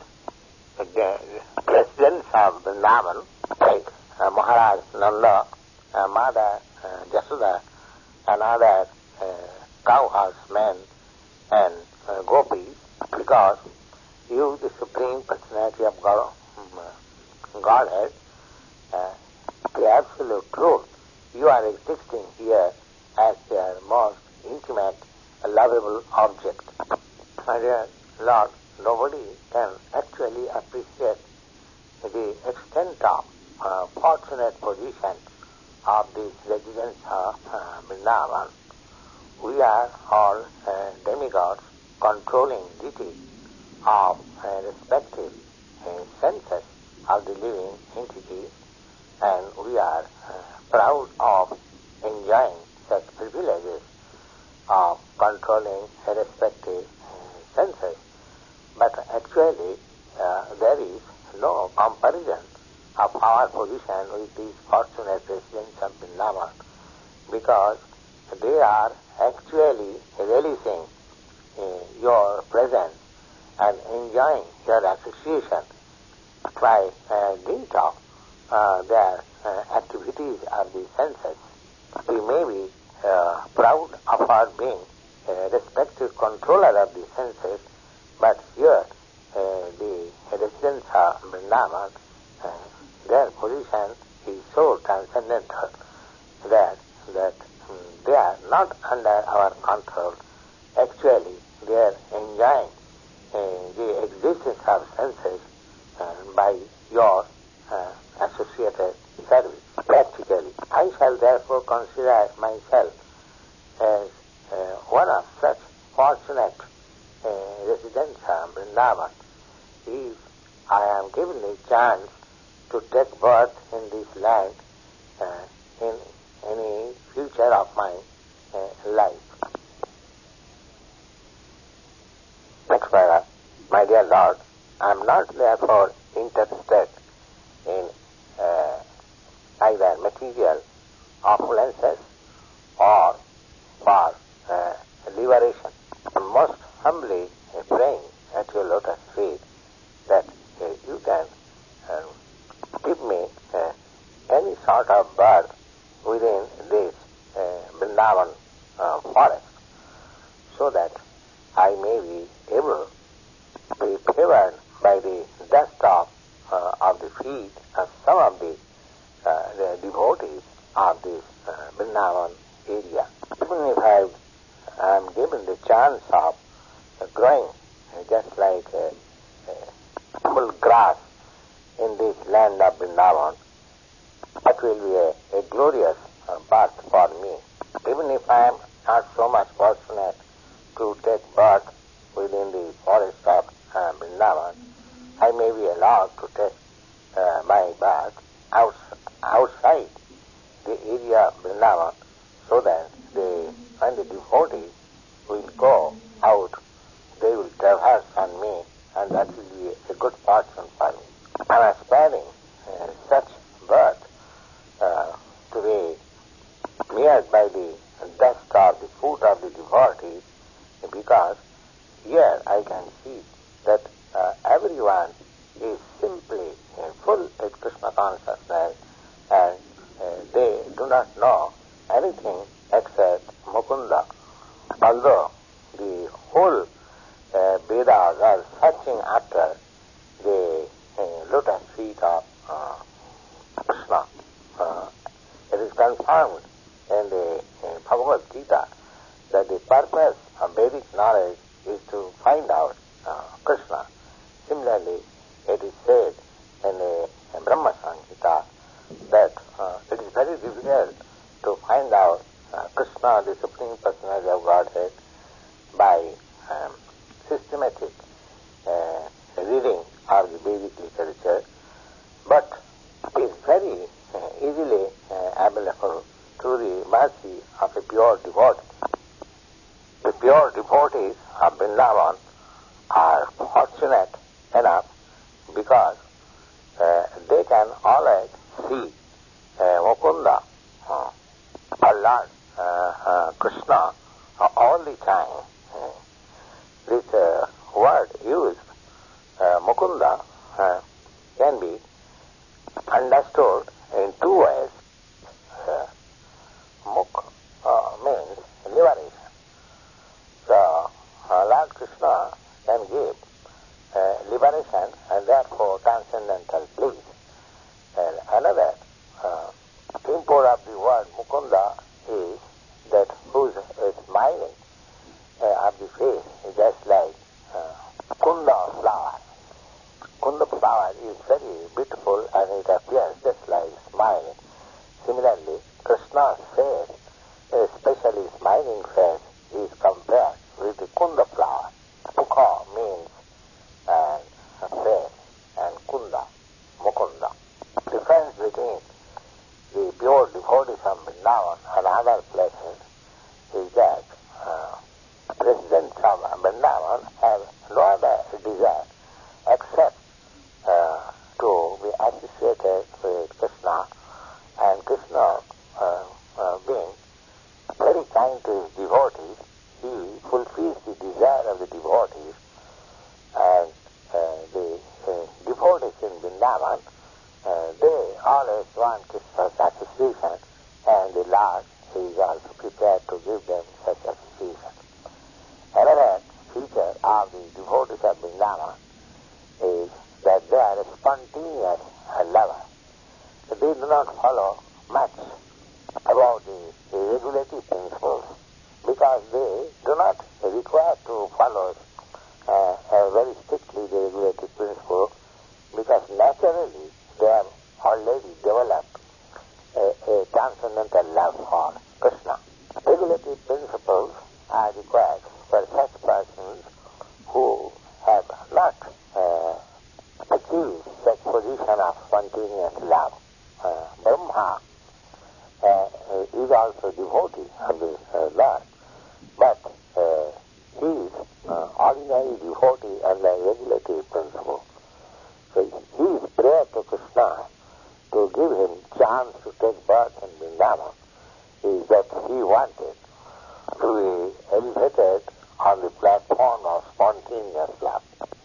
presidents of Vrindavan, like Maharaj Nanda, Mother Jasoda, and other cowherdsmen and gopis, because you, the Supreme Personality of Godhead, the absolute truth, you are existing here as their most intimate, lovable object. My dear Lord, nobody can actually appreciate the extent of fortunate position of these residents of Vrindavan. We are all demigods controlling deities of respective senses of the living entities, and we are proud of enjoying such privileges of controlling respective senses. But actually, there is no comparison of our position with these fortunate residents of Vrindavan, because they are actually relishing your presence and enjoying your association by dint of their activities of the senses. We may be proud of our being a respective controller of the senses, but here the residents of Vrindavan, their position is so transcendental that they are not under our control. Actually, they are enjoying the existence of senses by your associated service. Practically, I shall therefore consider myself as one of such fortunate residents of Vrindavan. If I am given a chance to take birth in this land in any future of my life. Next paragraph. My dear Lord, I am not therefore interested in either material opulences or for liberation. I am most humbly praying at your lotus feet that you can give me any sort of birth within this Vrindavan forest, so that I may be able to be favored by the dust of the feet of some of the devotees of this Vrindavan area. Even if I am given the chance of growing just like full grass in this land of Vrindavan, that will be a glorious birth for me. Even if I am not so much fortunate to take birth within the forest of Vrindavan, I may be allowed to take my birth outside the area of Vrindavan, so that when the devotees will go out, they will traverse on me, and that will be a good fortune for me. I am aspiring such birth to be smeared by the dust of the foot of the devotees, because here I can see that everyone is simply full with Krishna consciousness, and they do not know anything except Mukunda. Although the whole Vedas are searching after the lotus feet of Krishna. It is confirmed in the Bhagavad Gita that the purpose of Vedic knowledge is to find out Krishna. Similarly, it is said in the Brahma Samhita that it is very difficult to find out Krishna, the Supreme Personality of Godhead, by systematic reading of the Vedic literature, but it is very easily available through the mercy of a pure devotee. The pure devotees of Vrindavan are fortunate enough because they can always see Mukunda Krishna all the time. This word used, Mukunda, can be understood in two ways. Muk means liberation. So, Lord Krishna can give liberation and therefore transcendental bliss. And another import of the word Mukunda is that whose smiling of the face is just like Kunda flower. Kunda flower is very beautiful and it appears just like smiling. Similarly, Krishna's face, especially smiling face, is compared with the Kunda flower. Mukha means face and Kunda, Mukunda. Difference between the pure devotees of Vrindavan and other places is that residents of Vrindavan have no other desire except to be associated with Krishna, and Krishna being very kind to his devotees, he fulfills the desire of the devotees, and the devotees in Vrindavan, they always want Krishna's association, and the Lord is also prepared to give them such association. Another feature of the devotees of Vrindavan is that they are spontaneous lovers. They do not follow much about the regulative principles because they do not require to follow very strictly the regulative principle because naturally they have already developed a transcendental love for Krishna. Regulative principles are required for such persons who have not achieved such position of spontaneous love. Brahma is also devotee of the Lord, but he is ordinary devotee under regulative principle. So his prayer to Krishna to give him chance to take birth in Vrindavan is that he wanted to be elevated on the platform of spontaneous love.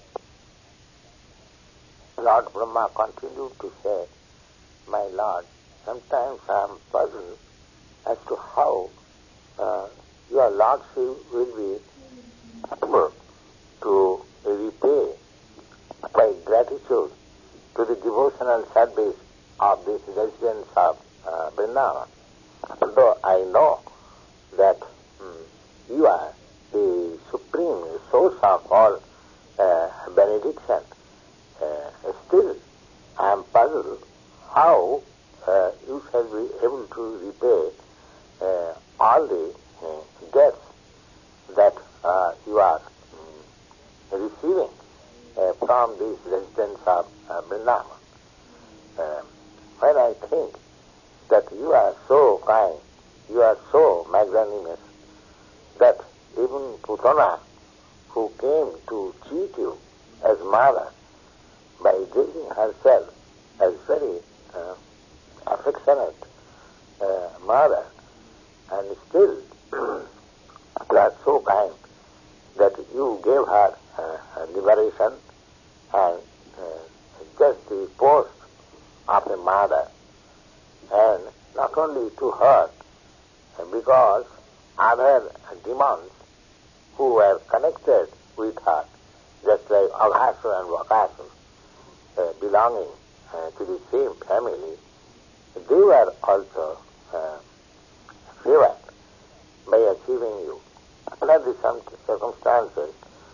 Lord Brahma continued to say, "My Lord, sometimes I am puzzled as to how your Lordship will be able to repay by gratitude to the devotional service of these residents of Vrindavan. Although I know that you are the supreme source of all benediction, still I am puzzled how you shall be able to repay all the gifts that you are receiving from these residents of Vrindavan. When I think that you are so kind, you are so magnanimous, that even Putana, who came to cheat you as mother, by dressing herself as very affectionate mother, and still you are so kind that you gave her liberation and just the post of a mother, and not only to her, because other demons who were connected with her, just like Aghasur and Vakasur, belonging to the same family, they were also favored by achieving you. Under the circumstances,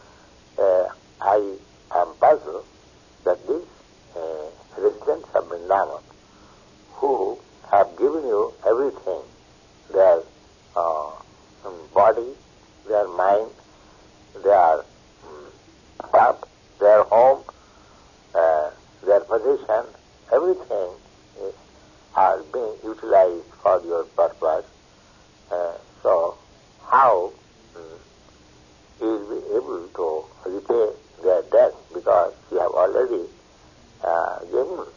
I am puzzled that these residents of Vrindavan, who have given you everything, their body, their mind, their crop, their home, their position, everything are being utilized for your purpose. So how you will be able to repay their debt, because you have already given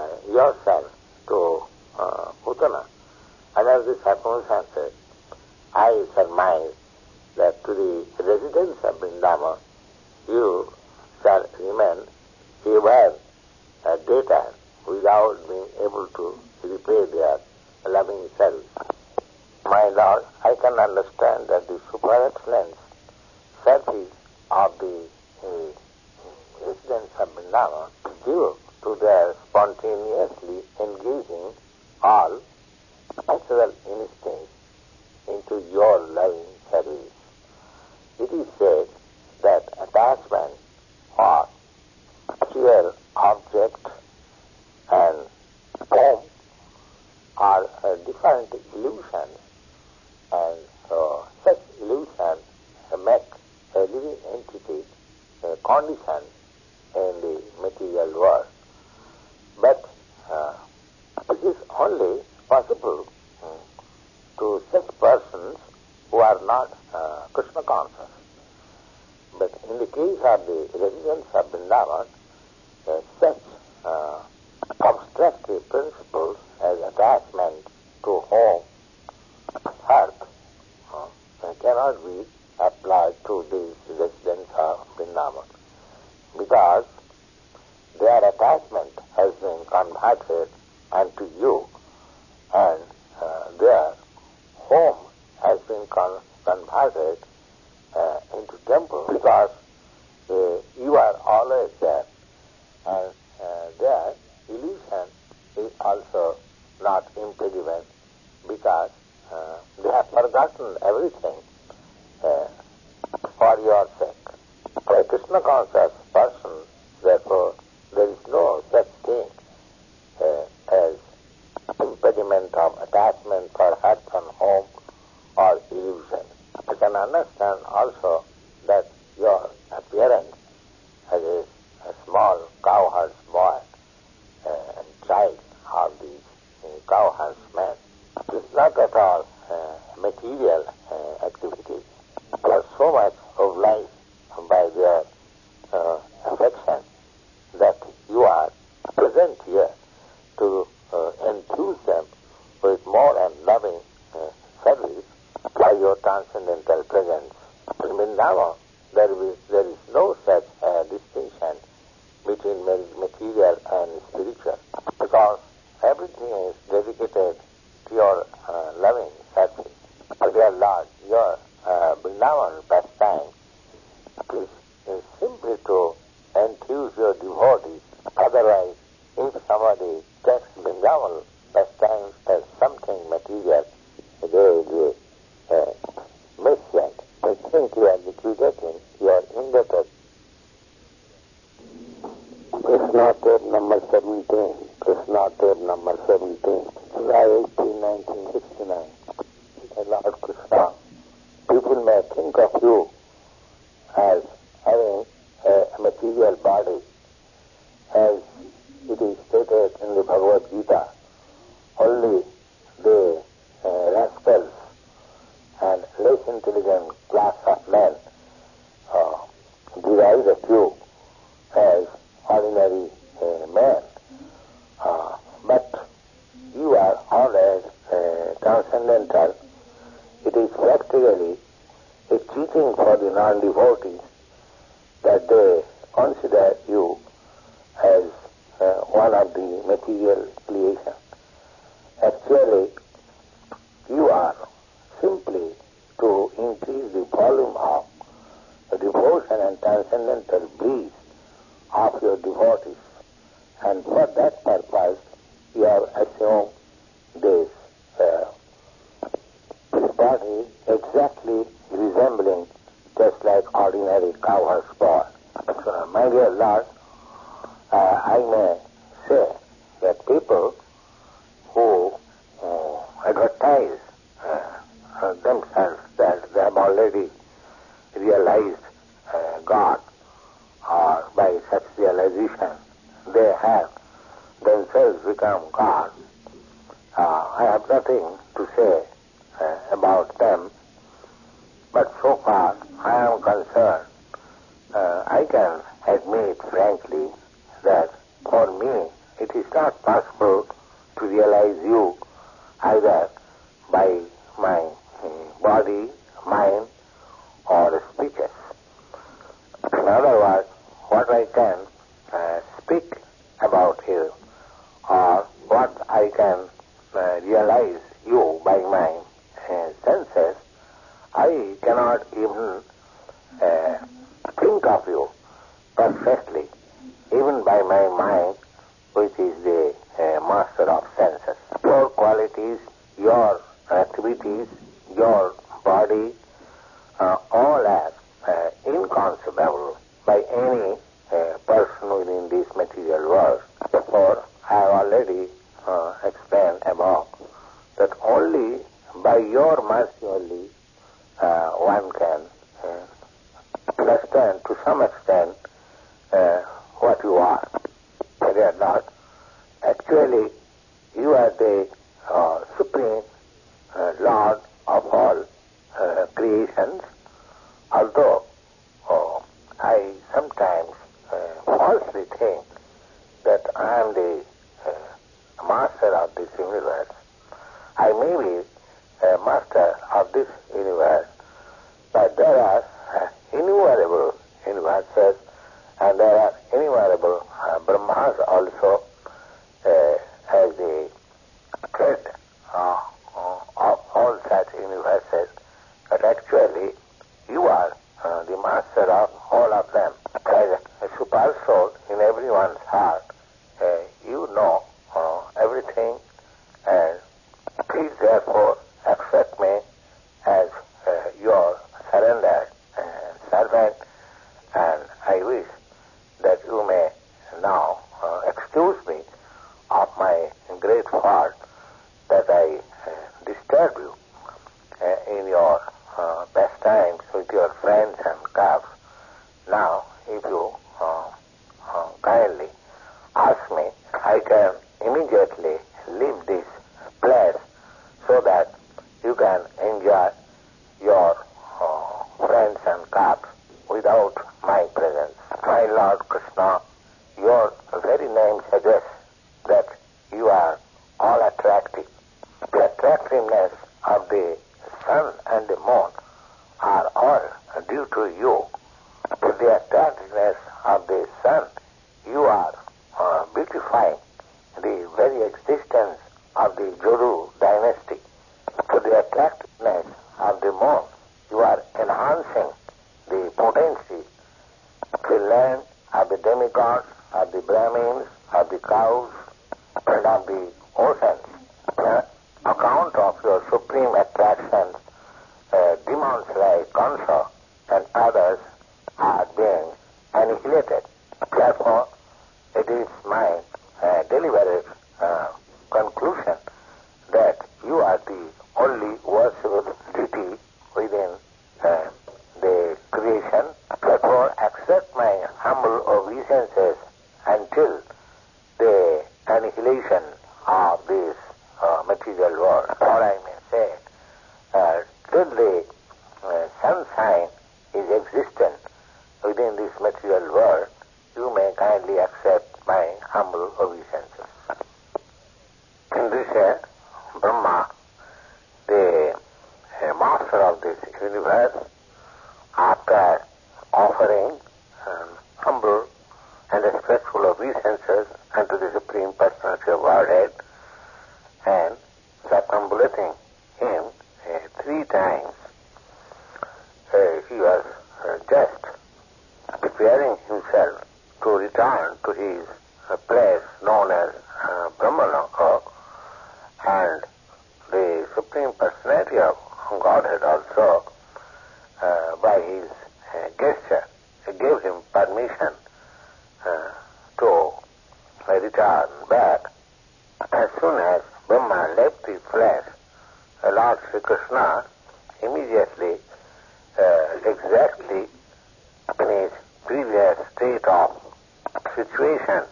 yourself to Putana. Under these circumstances, I surmise that to the residents of Vrindavan, you shall remain even at daytime without being able to repay their loving selves. My Lord, I can understand that the super excellent service of the residents of Vrindavan due to their spontaneously engaging all natural instincts into your loving service. It is said that attachment for material object and form are different illusions, and such illusions make a living entity conditioned in the material world. But it is only possible to such persons who are not Krishna conscious. But in the case of the residents of Vrindavan, such obstructive principles as attachment to home, earth, cannot be applied to these residents of Vrindavan, because their attachment has been converted unto you, and their home has been converted into temple, because you are always there, and their illusion is also not impediment, because they have forgotten everything for your sake. For a Krishna conscious person, therefore, there is no such thing as impediment of attachment for heart and home or illusion. I can understand also that your appearance as a small cowherd's boy and child of the cowherd's man is not at all material activity. You are so much obliged by their affection that you are present here to enthuse them with more and loving service by your transcendental presence. In Vrindavan, there is no such distinction between material and spiritual, because everything is dedicated to your loving service. Dear Lord, your Vrindavan pastime is simply to enthuse your devotees. Otherwise, if somebody takes Vrindavan pastime as something material, they miss it. They think you are liquidating your indebted. Krishna tape number 17. Krishna tape number 17. July 18, 1969. Lord Krishna, people may think of you as having a material body, as it is stated in the Bhagavad Gita. Only the rascals and less intelligent class of men derive of you as ordinary men. But you are always transcendental. It is practically a teaching for the non-devotees that they consider you as one of the material creation. Actually, you are simply to increase the volume of devotion and transcendental bliss of your devotees, and for that purpose you have assumed this body exactly resembling just like ordinary cowherd's boy. My dear Lord, I may say that people who advertise themselves that they have already realized God, or by such realization they have themselves become God. I have nothing to say about them, but so far I am concerned, I can admit frankly that for me it is not possible to realize you either by my body, mind, or speeches. In other words, what I can speak about you, or what I can realize you by my senses, I cannot even think of you perfectly, even by my mind, which is the master of senses. Your qualities, your activities, your body, all are inconceivable by any person within this material world. Therefore, I have already explained above that only by your mercy only one can understand to some extent what you are. But you are not. Actually, you are the supreme Lord of all creations, although I sometimes falsely think that I am the master of this universe. I may be a master of this universe, but there are innumerable universes and there are innumerable Brahmas also as the head of all such universes. But actually, you are the master of all of them. As a super soul in everyone's heart, you know everything, and please therefore accept me as your surrendered servant, and I wish that you may now excuse me of my great fault that I disturb you in your pastimes with your friends and cubs. Now, if you kindly ask me, I can immediately leave this place so that you can enjoy your friends and cubs without my presence. My Lord Krishna, your very name suggests that you are all attractive. The attractiveness of the sun and the moon are all due to you. To the attractiveness of the sun, you are beautifying the very existence of the Juru dynasty. To the attractiveness of the moon, you are enhancing the potency, the land of the demigods, of the Brahmins, of the cows, and of the oceans. On account of your supreme attractions, demons like Kansa and others are being annihilated. Therefore, it is my deliberate conclusion that you are the only worshipable deity within the creation. Therefore, accept my humble obeisances until the annihilation of this material world. Or I may say, till the sunshine is existent within this material world, you may kindly accept my humble obeisances. In this Brahma, the master of this universe, after offering humble and respectful obeisances unto the Supreme Personality of Godhead and circumambulating him 3 times, he was just preparing himself to return to his place known as Brahmaloka, and the Supreme Personality of Godhead also, by his gesture, gave him permission to return back. As soon as Brahma left his flesh, Lord Sri Krishna immediately, exactly in his previous state of situation,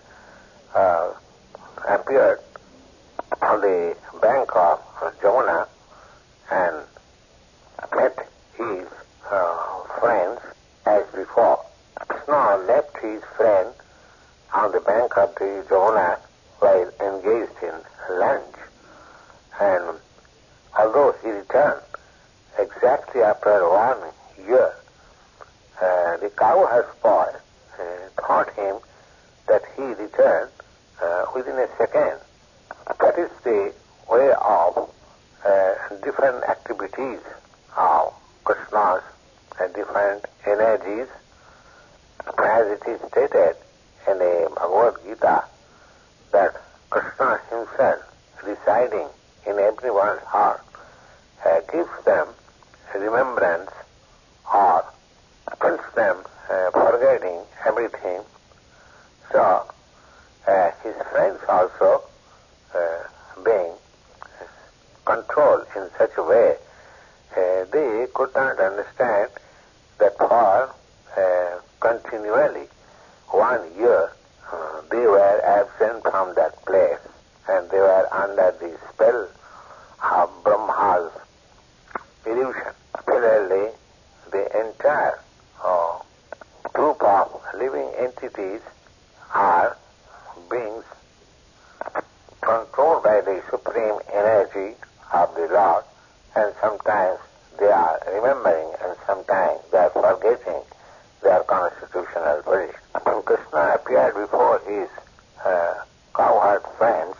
appeared on the bank of Jamuna and met his friends as before. Krishna left his friend on the bank of the Jamuna while engaged in lunch, and although he returned exactly after 1 year, the cowherd's boy taught him that he returned within a second. That is the way of different activities of Krishna's different energies, as it is stated in the Bhagavad Gita that Krishna himself residing in everyone's heart gives them remembrance or puts them forgetting everything. So his friends also being controlled in such a way, they could not understand that for continually 1 year they were absent from that place and they were under the spell of Brahma's illusion. Similarly, the entire group of living entities are beings controlled by the supreme energy of the Lord, and sometimes they are remembering and sometimes they are forgetting their constitutional position. When Krishna appeared before his cowherd friends,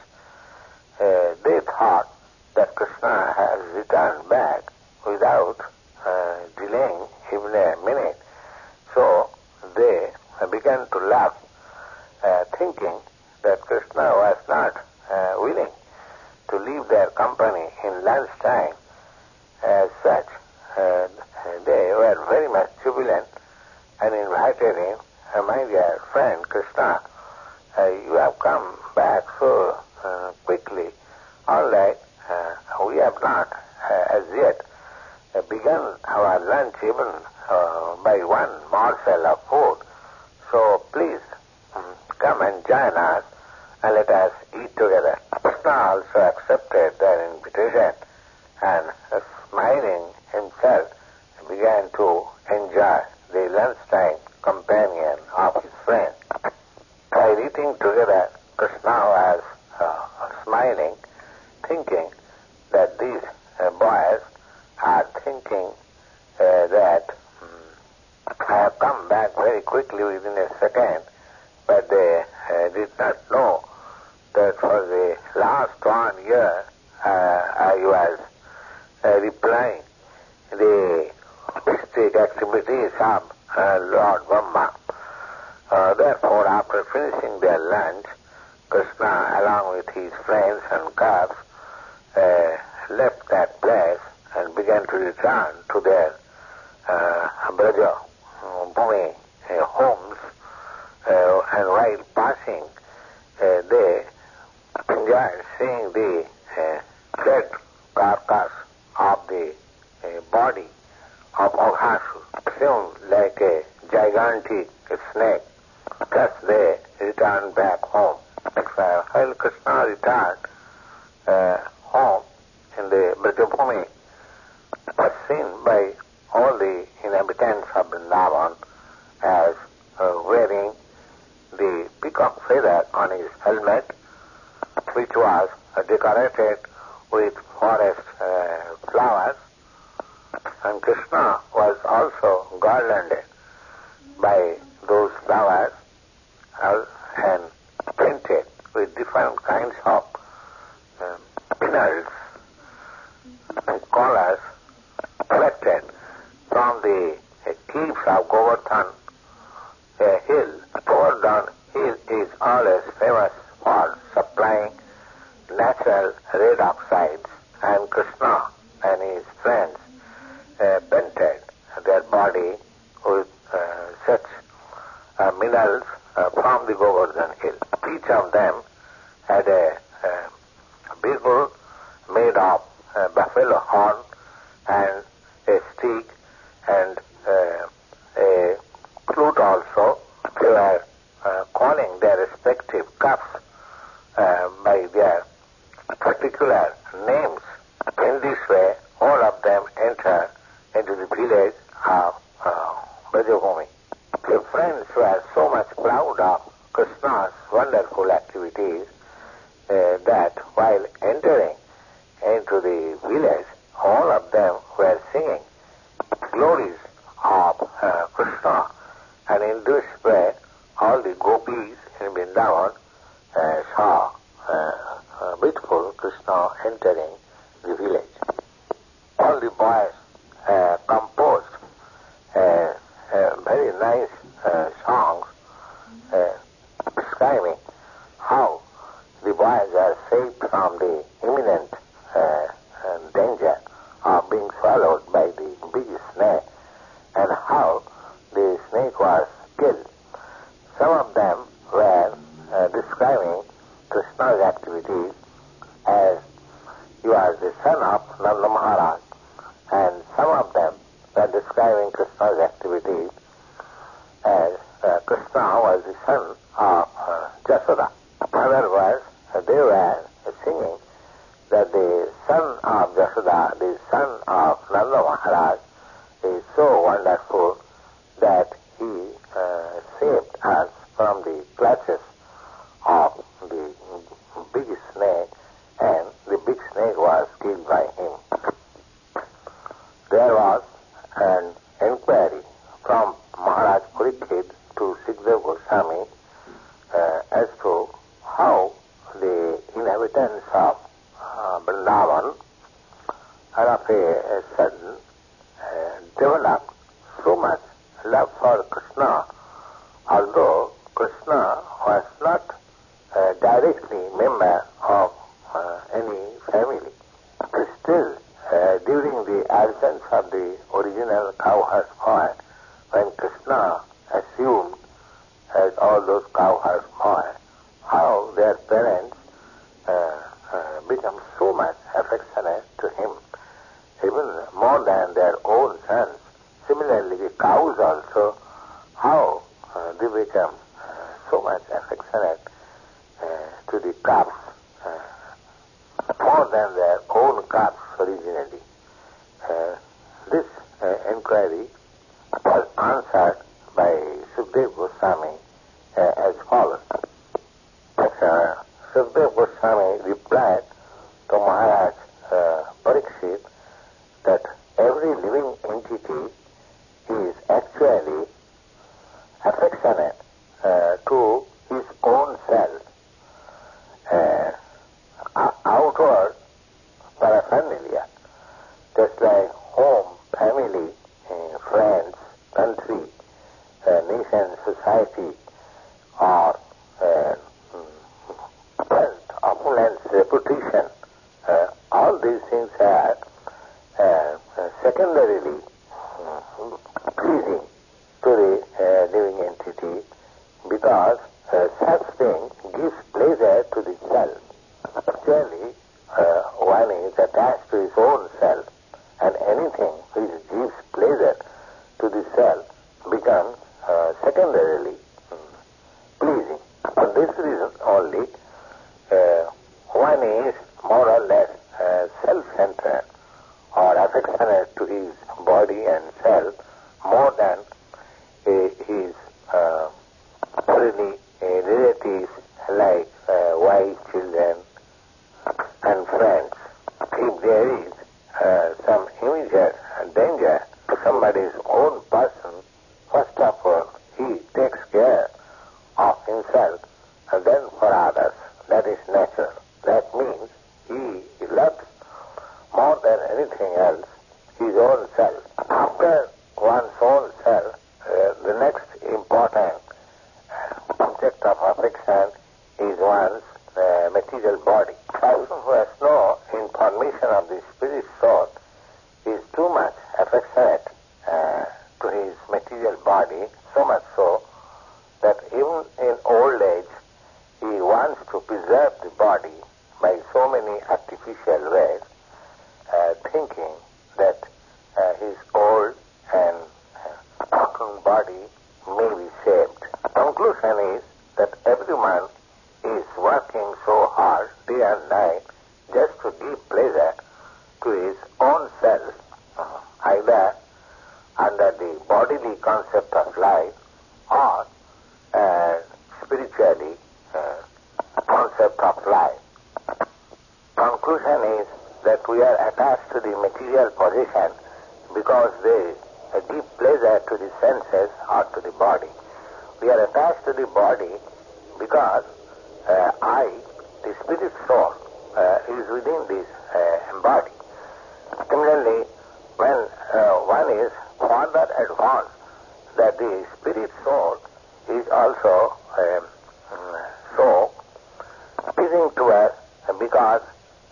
they thought that Krishna has returned back without delaying even a minute. So they began to laugh, thinking that Krishna was not willing to leave their company in lunchtime. As such, they were very much jubilant and invited him, my dear friend Krishna, you have come back so quickly. All right, we have not as yet begun our lunch even by one morsel of food. So please come and join us and let us eat together. Krishna also accepted their invitation and smiling himself began to enjoy the lunchtime companion of his friend. While eating together, Krishna was smiling, thinking that these boys are thinking that I have come back very quickly within a second, but they did not know that for the last 1 year I was replying the mystic activities of Lord Brahma. Therefore, after finishing their lunch, Krishna, along with his friends and cubs, left that place and began to return to their Braja Bhumi homes, and while passing, they enjoyed seeing the dead carcass of the body of Aghasur, seemed like a gigantic snake. Thus they returned back home. While Krishna returned home in the Brajabhumi, was seen by all the inhabitants of Vrindavan as wearing the peacock feather on his helmet, which was decorated with forest flowers, and Krishna was also garlanded by those flowers and painted with different kinds of pinnals and collars collected from the cliffs of Govardhan hill. Govardhan hill is always famous for supplying natural red oxides, and Krishna and his friends painted their body with such minerals from the Govardhan hill. Each of them had a beagle made of buffalo horn and a stick and a flute also. They were calling their respective cups by their particular names. In this way, all of them enter into the village of Brajabhumi. The friends were so much proud of Krishna's wonderful activities that while entering into the village, all of them were singing all the boys composed very nice songs describing how the boys are saved from the imminent danger of being swallowed by the big snake, and how the snake was killed. Some of them were describing Krishna's activities as he was the son of Nanda Maharaj, and some of them were describing Krishna's activities as Krishna was the son of Jasoda. In other words, they were singing that the son of Jasoda, the son of Nanda Maharaj, is so wonderful that he saved us from the clutches of the big snake, and the big snake was killed by him. There was an inquiry from Maharaj Parikshit to Sukadeva Goswami as to how the inhabitants of Vrindavan are of a sudden developed so much love for Krishna, although Krishna was not directly member of any family. Still, during the absence of the original cowherd boy, when Krishna assumed as all those cowherd boys, how their parents become so much affectionate to him, even more than their own sons. Similarly, the cows also, how they become so much affectionate to the calves, more than their own calves originally. This inquiry was answered by Sukadeva Goswami as follows. Sukadeva Goswami replied to Maharaj Parikshit that every living entity is actually affectionate to his own self. Outward paraphernalia, just like home, family, friends, country, nation, society, or wealth, opulence, reputation, all these things are secondarily pleasing to the living entity, because such thing gives pleasure to the self. Actually, one is attached to his own self, and anything which gives pleasure to the self becomes secondarily pleasing. For this reason only, one is more or less self-centered or affectionate to his body and self more than his relatives like wife, children, and friends. If there is some immediate danger to somebody's own person, first of all, he takes care of himself, and then for others. That is natural. That means he loves more than anything else his own self. After one's own self, the next important object of affection is one's material body. A person who has no information of the spirit soul is too much affectionate to his material body, so much so that even in old age he wants to preserve the body by so many artificial ways, thinking that his old and broken body may be saved. Conclusion is that everyone is working so hard day and night just to give pleasure to his own self, either under the bodily concept of life or spiritually concept of life. Conclusion is that we are attached to the material possession because they give pleasure to the senses or to the body. We are attached to the body because the spirit soul, is within this body. Similarly, response that the spirit soul is also so pleasing to us because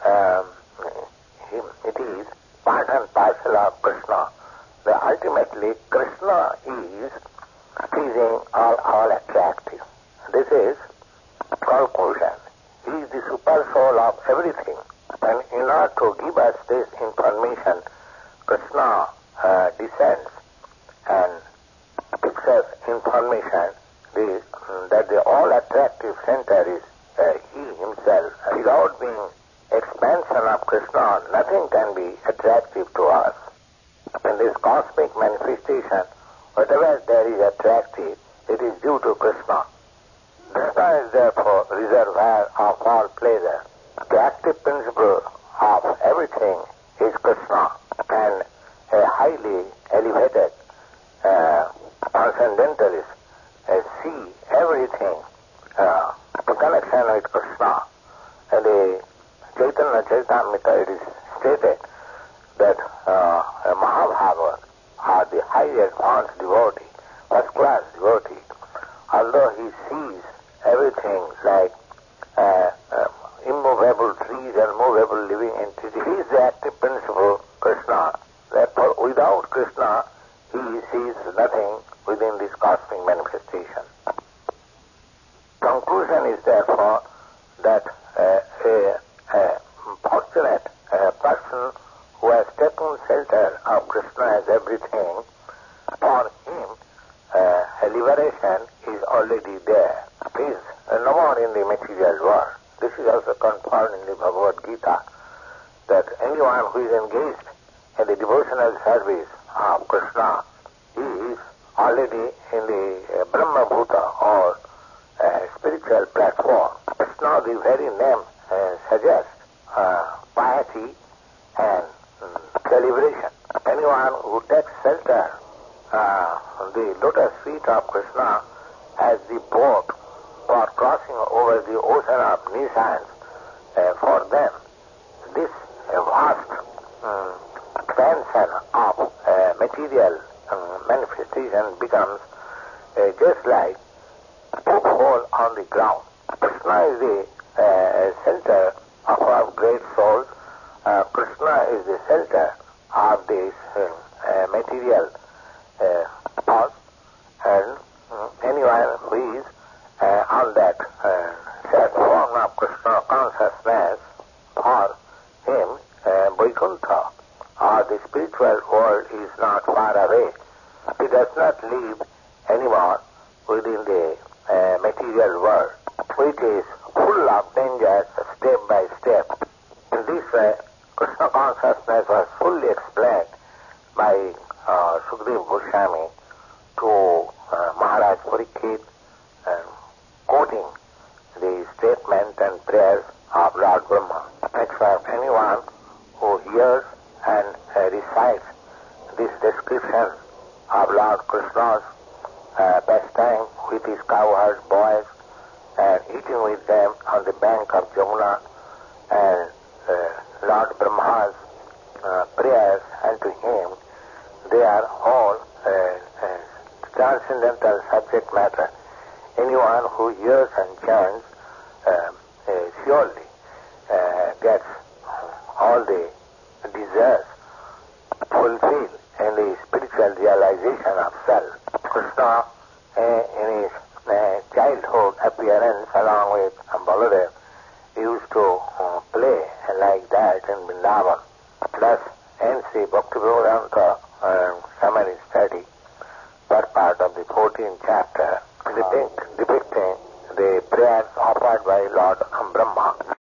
it is part and parcel of Krishna. Ultimately, Krishna is pleasing, all attractive. This is conclusion. He is the super soul of everything. And in order to give us this information, Krishna descends and gives us information that the all-attractive center is He Himself. Without being expansion of Krishna, nothing can be attractive to us. In this cosmic manifestation, whatever there is attractive, it is due to Krishna. Krishna is therefore reservoir of all pleasure. The active principle of everything is Krishna, and a highly elevated transcendentalist see everything in connection with Krishna. And the Chaitanya Charitamrita, it is stated that Mahabhagavad are the highly advanced devotee, first-class devotee. Although he sees everything like immovable trees and movable living entities, he is the active principle, Krishna. Therefore, without Krishna, he sees nothing within this cosmic manifestation. Conclusion is therefore that a fortunate person who has taken shelter of Krishna as everything, for him a liberation is already there. He is no more in the material world. This is also confirmed in the Bhagavad Gita, that anyone who is engaged in the devotional service of Krishna, he is already in the Brahma Bhuta or spiritual platform. Krishna, the very name suggests piety and celebration. Anyone who takes shelter the lotus feet of Krishna as the boat for crossing over the ocean of Nissan, for them this vast expansion of material manifestation becomes just like a hole on the ground. Krishna is the center of our great souls. Krishna is the center of this material thought, and anyone who is on that form of Krishna consciousness, for him Vaikuntha or the spiritual world is not far away. He does not live anymore within the material world, which is full of dangers step by step. In this way, Krishna consciousness was fully explained by Sukadeva Goswami to Maharaj Parikshit, quoting the statement and prayers of Lord Brahma. Next time, anyone who hears and recites this description of Lord Krishna's pastime with his cowherd boys and eating with them on the bank of Jamuna, and Lord Brahma's prayers unto him, they are all transcendental subject matter. Anyone who hears and chants surely gets all the desires fulfilled in the spiritual realization of self. Krishna, in his childhood appearance along with Baladev, used to play like that in Vrindavan. Plus, N.C. Bhakti-Vedanta summary study, first part of the 14th chapter, depicting the prayers offered by Lord Brahma.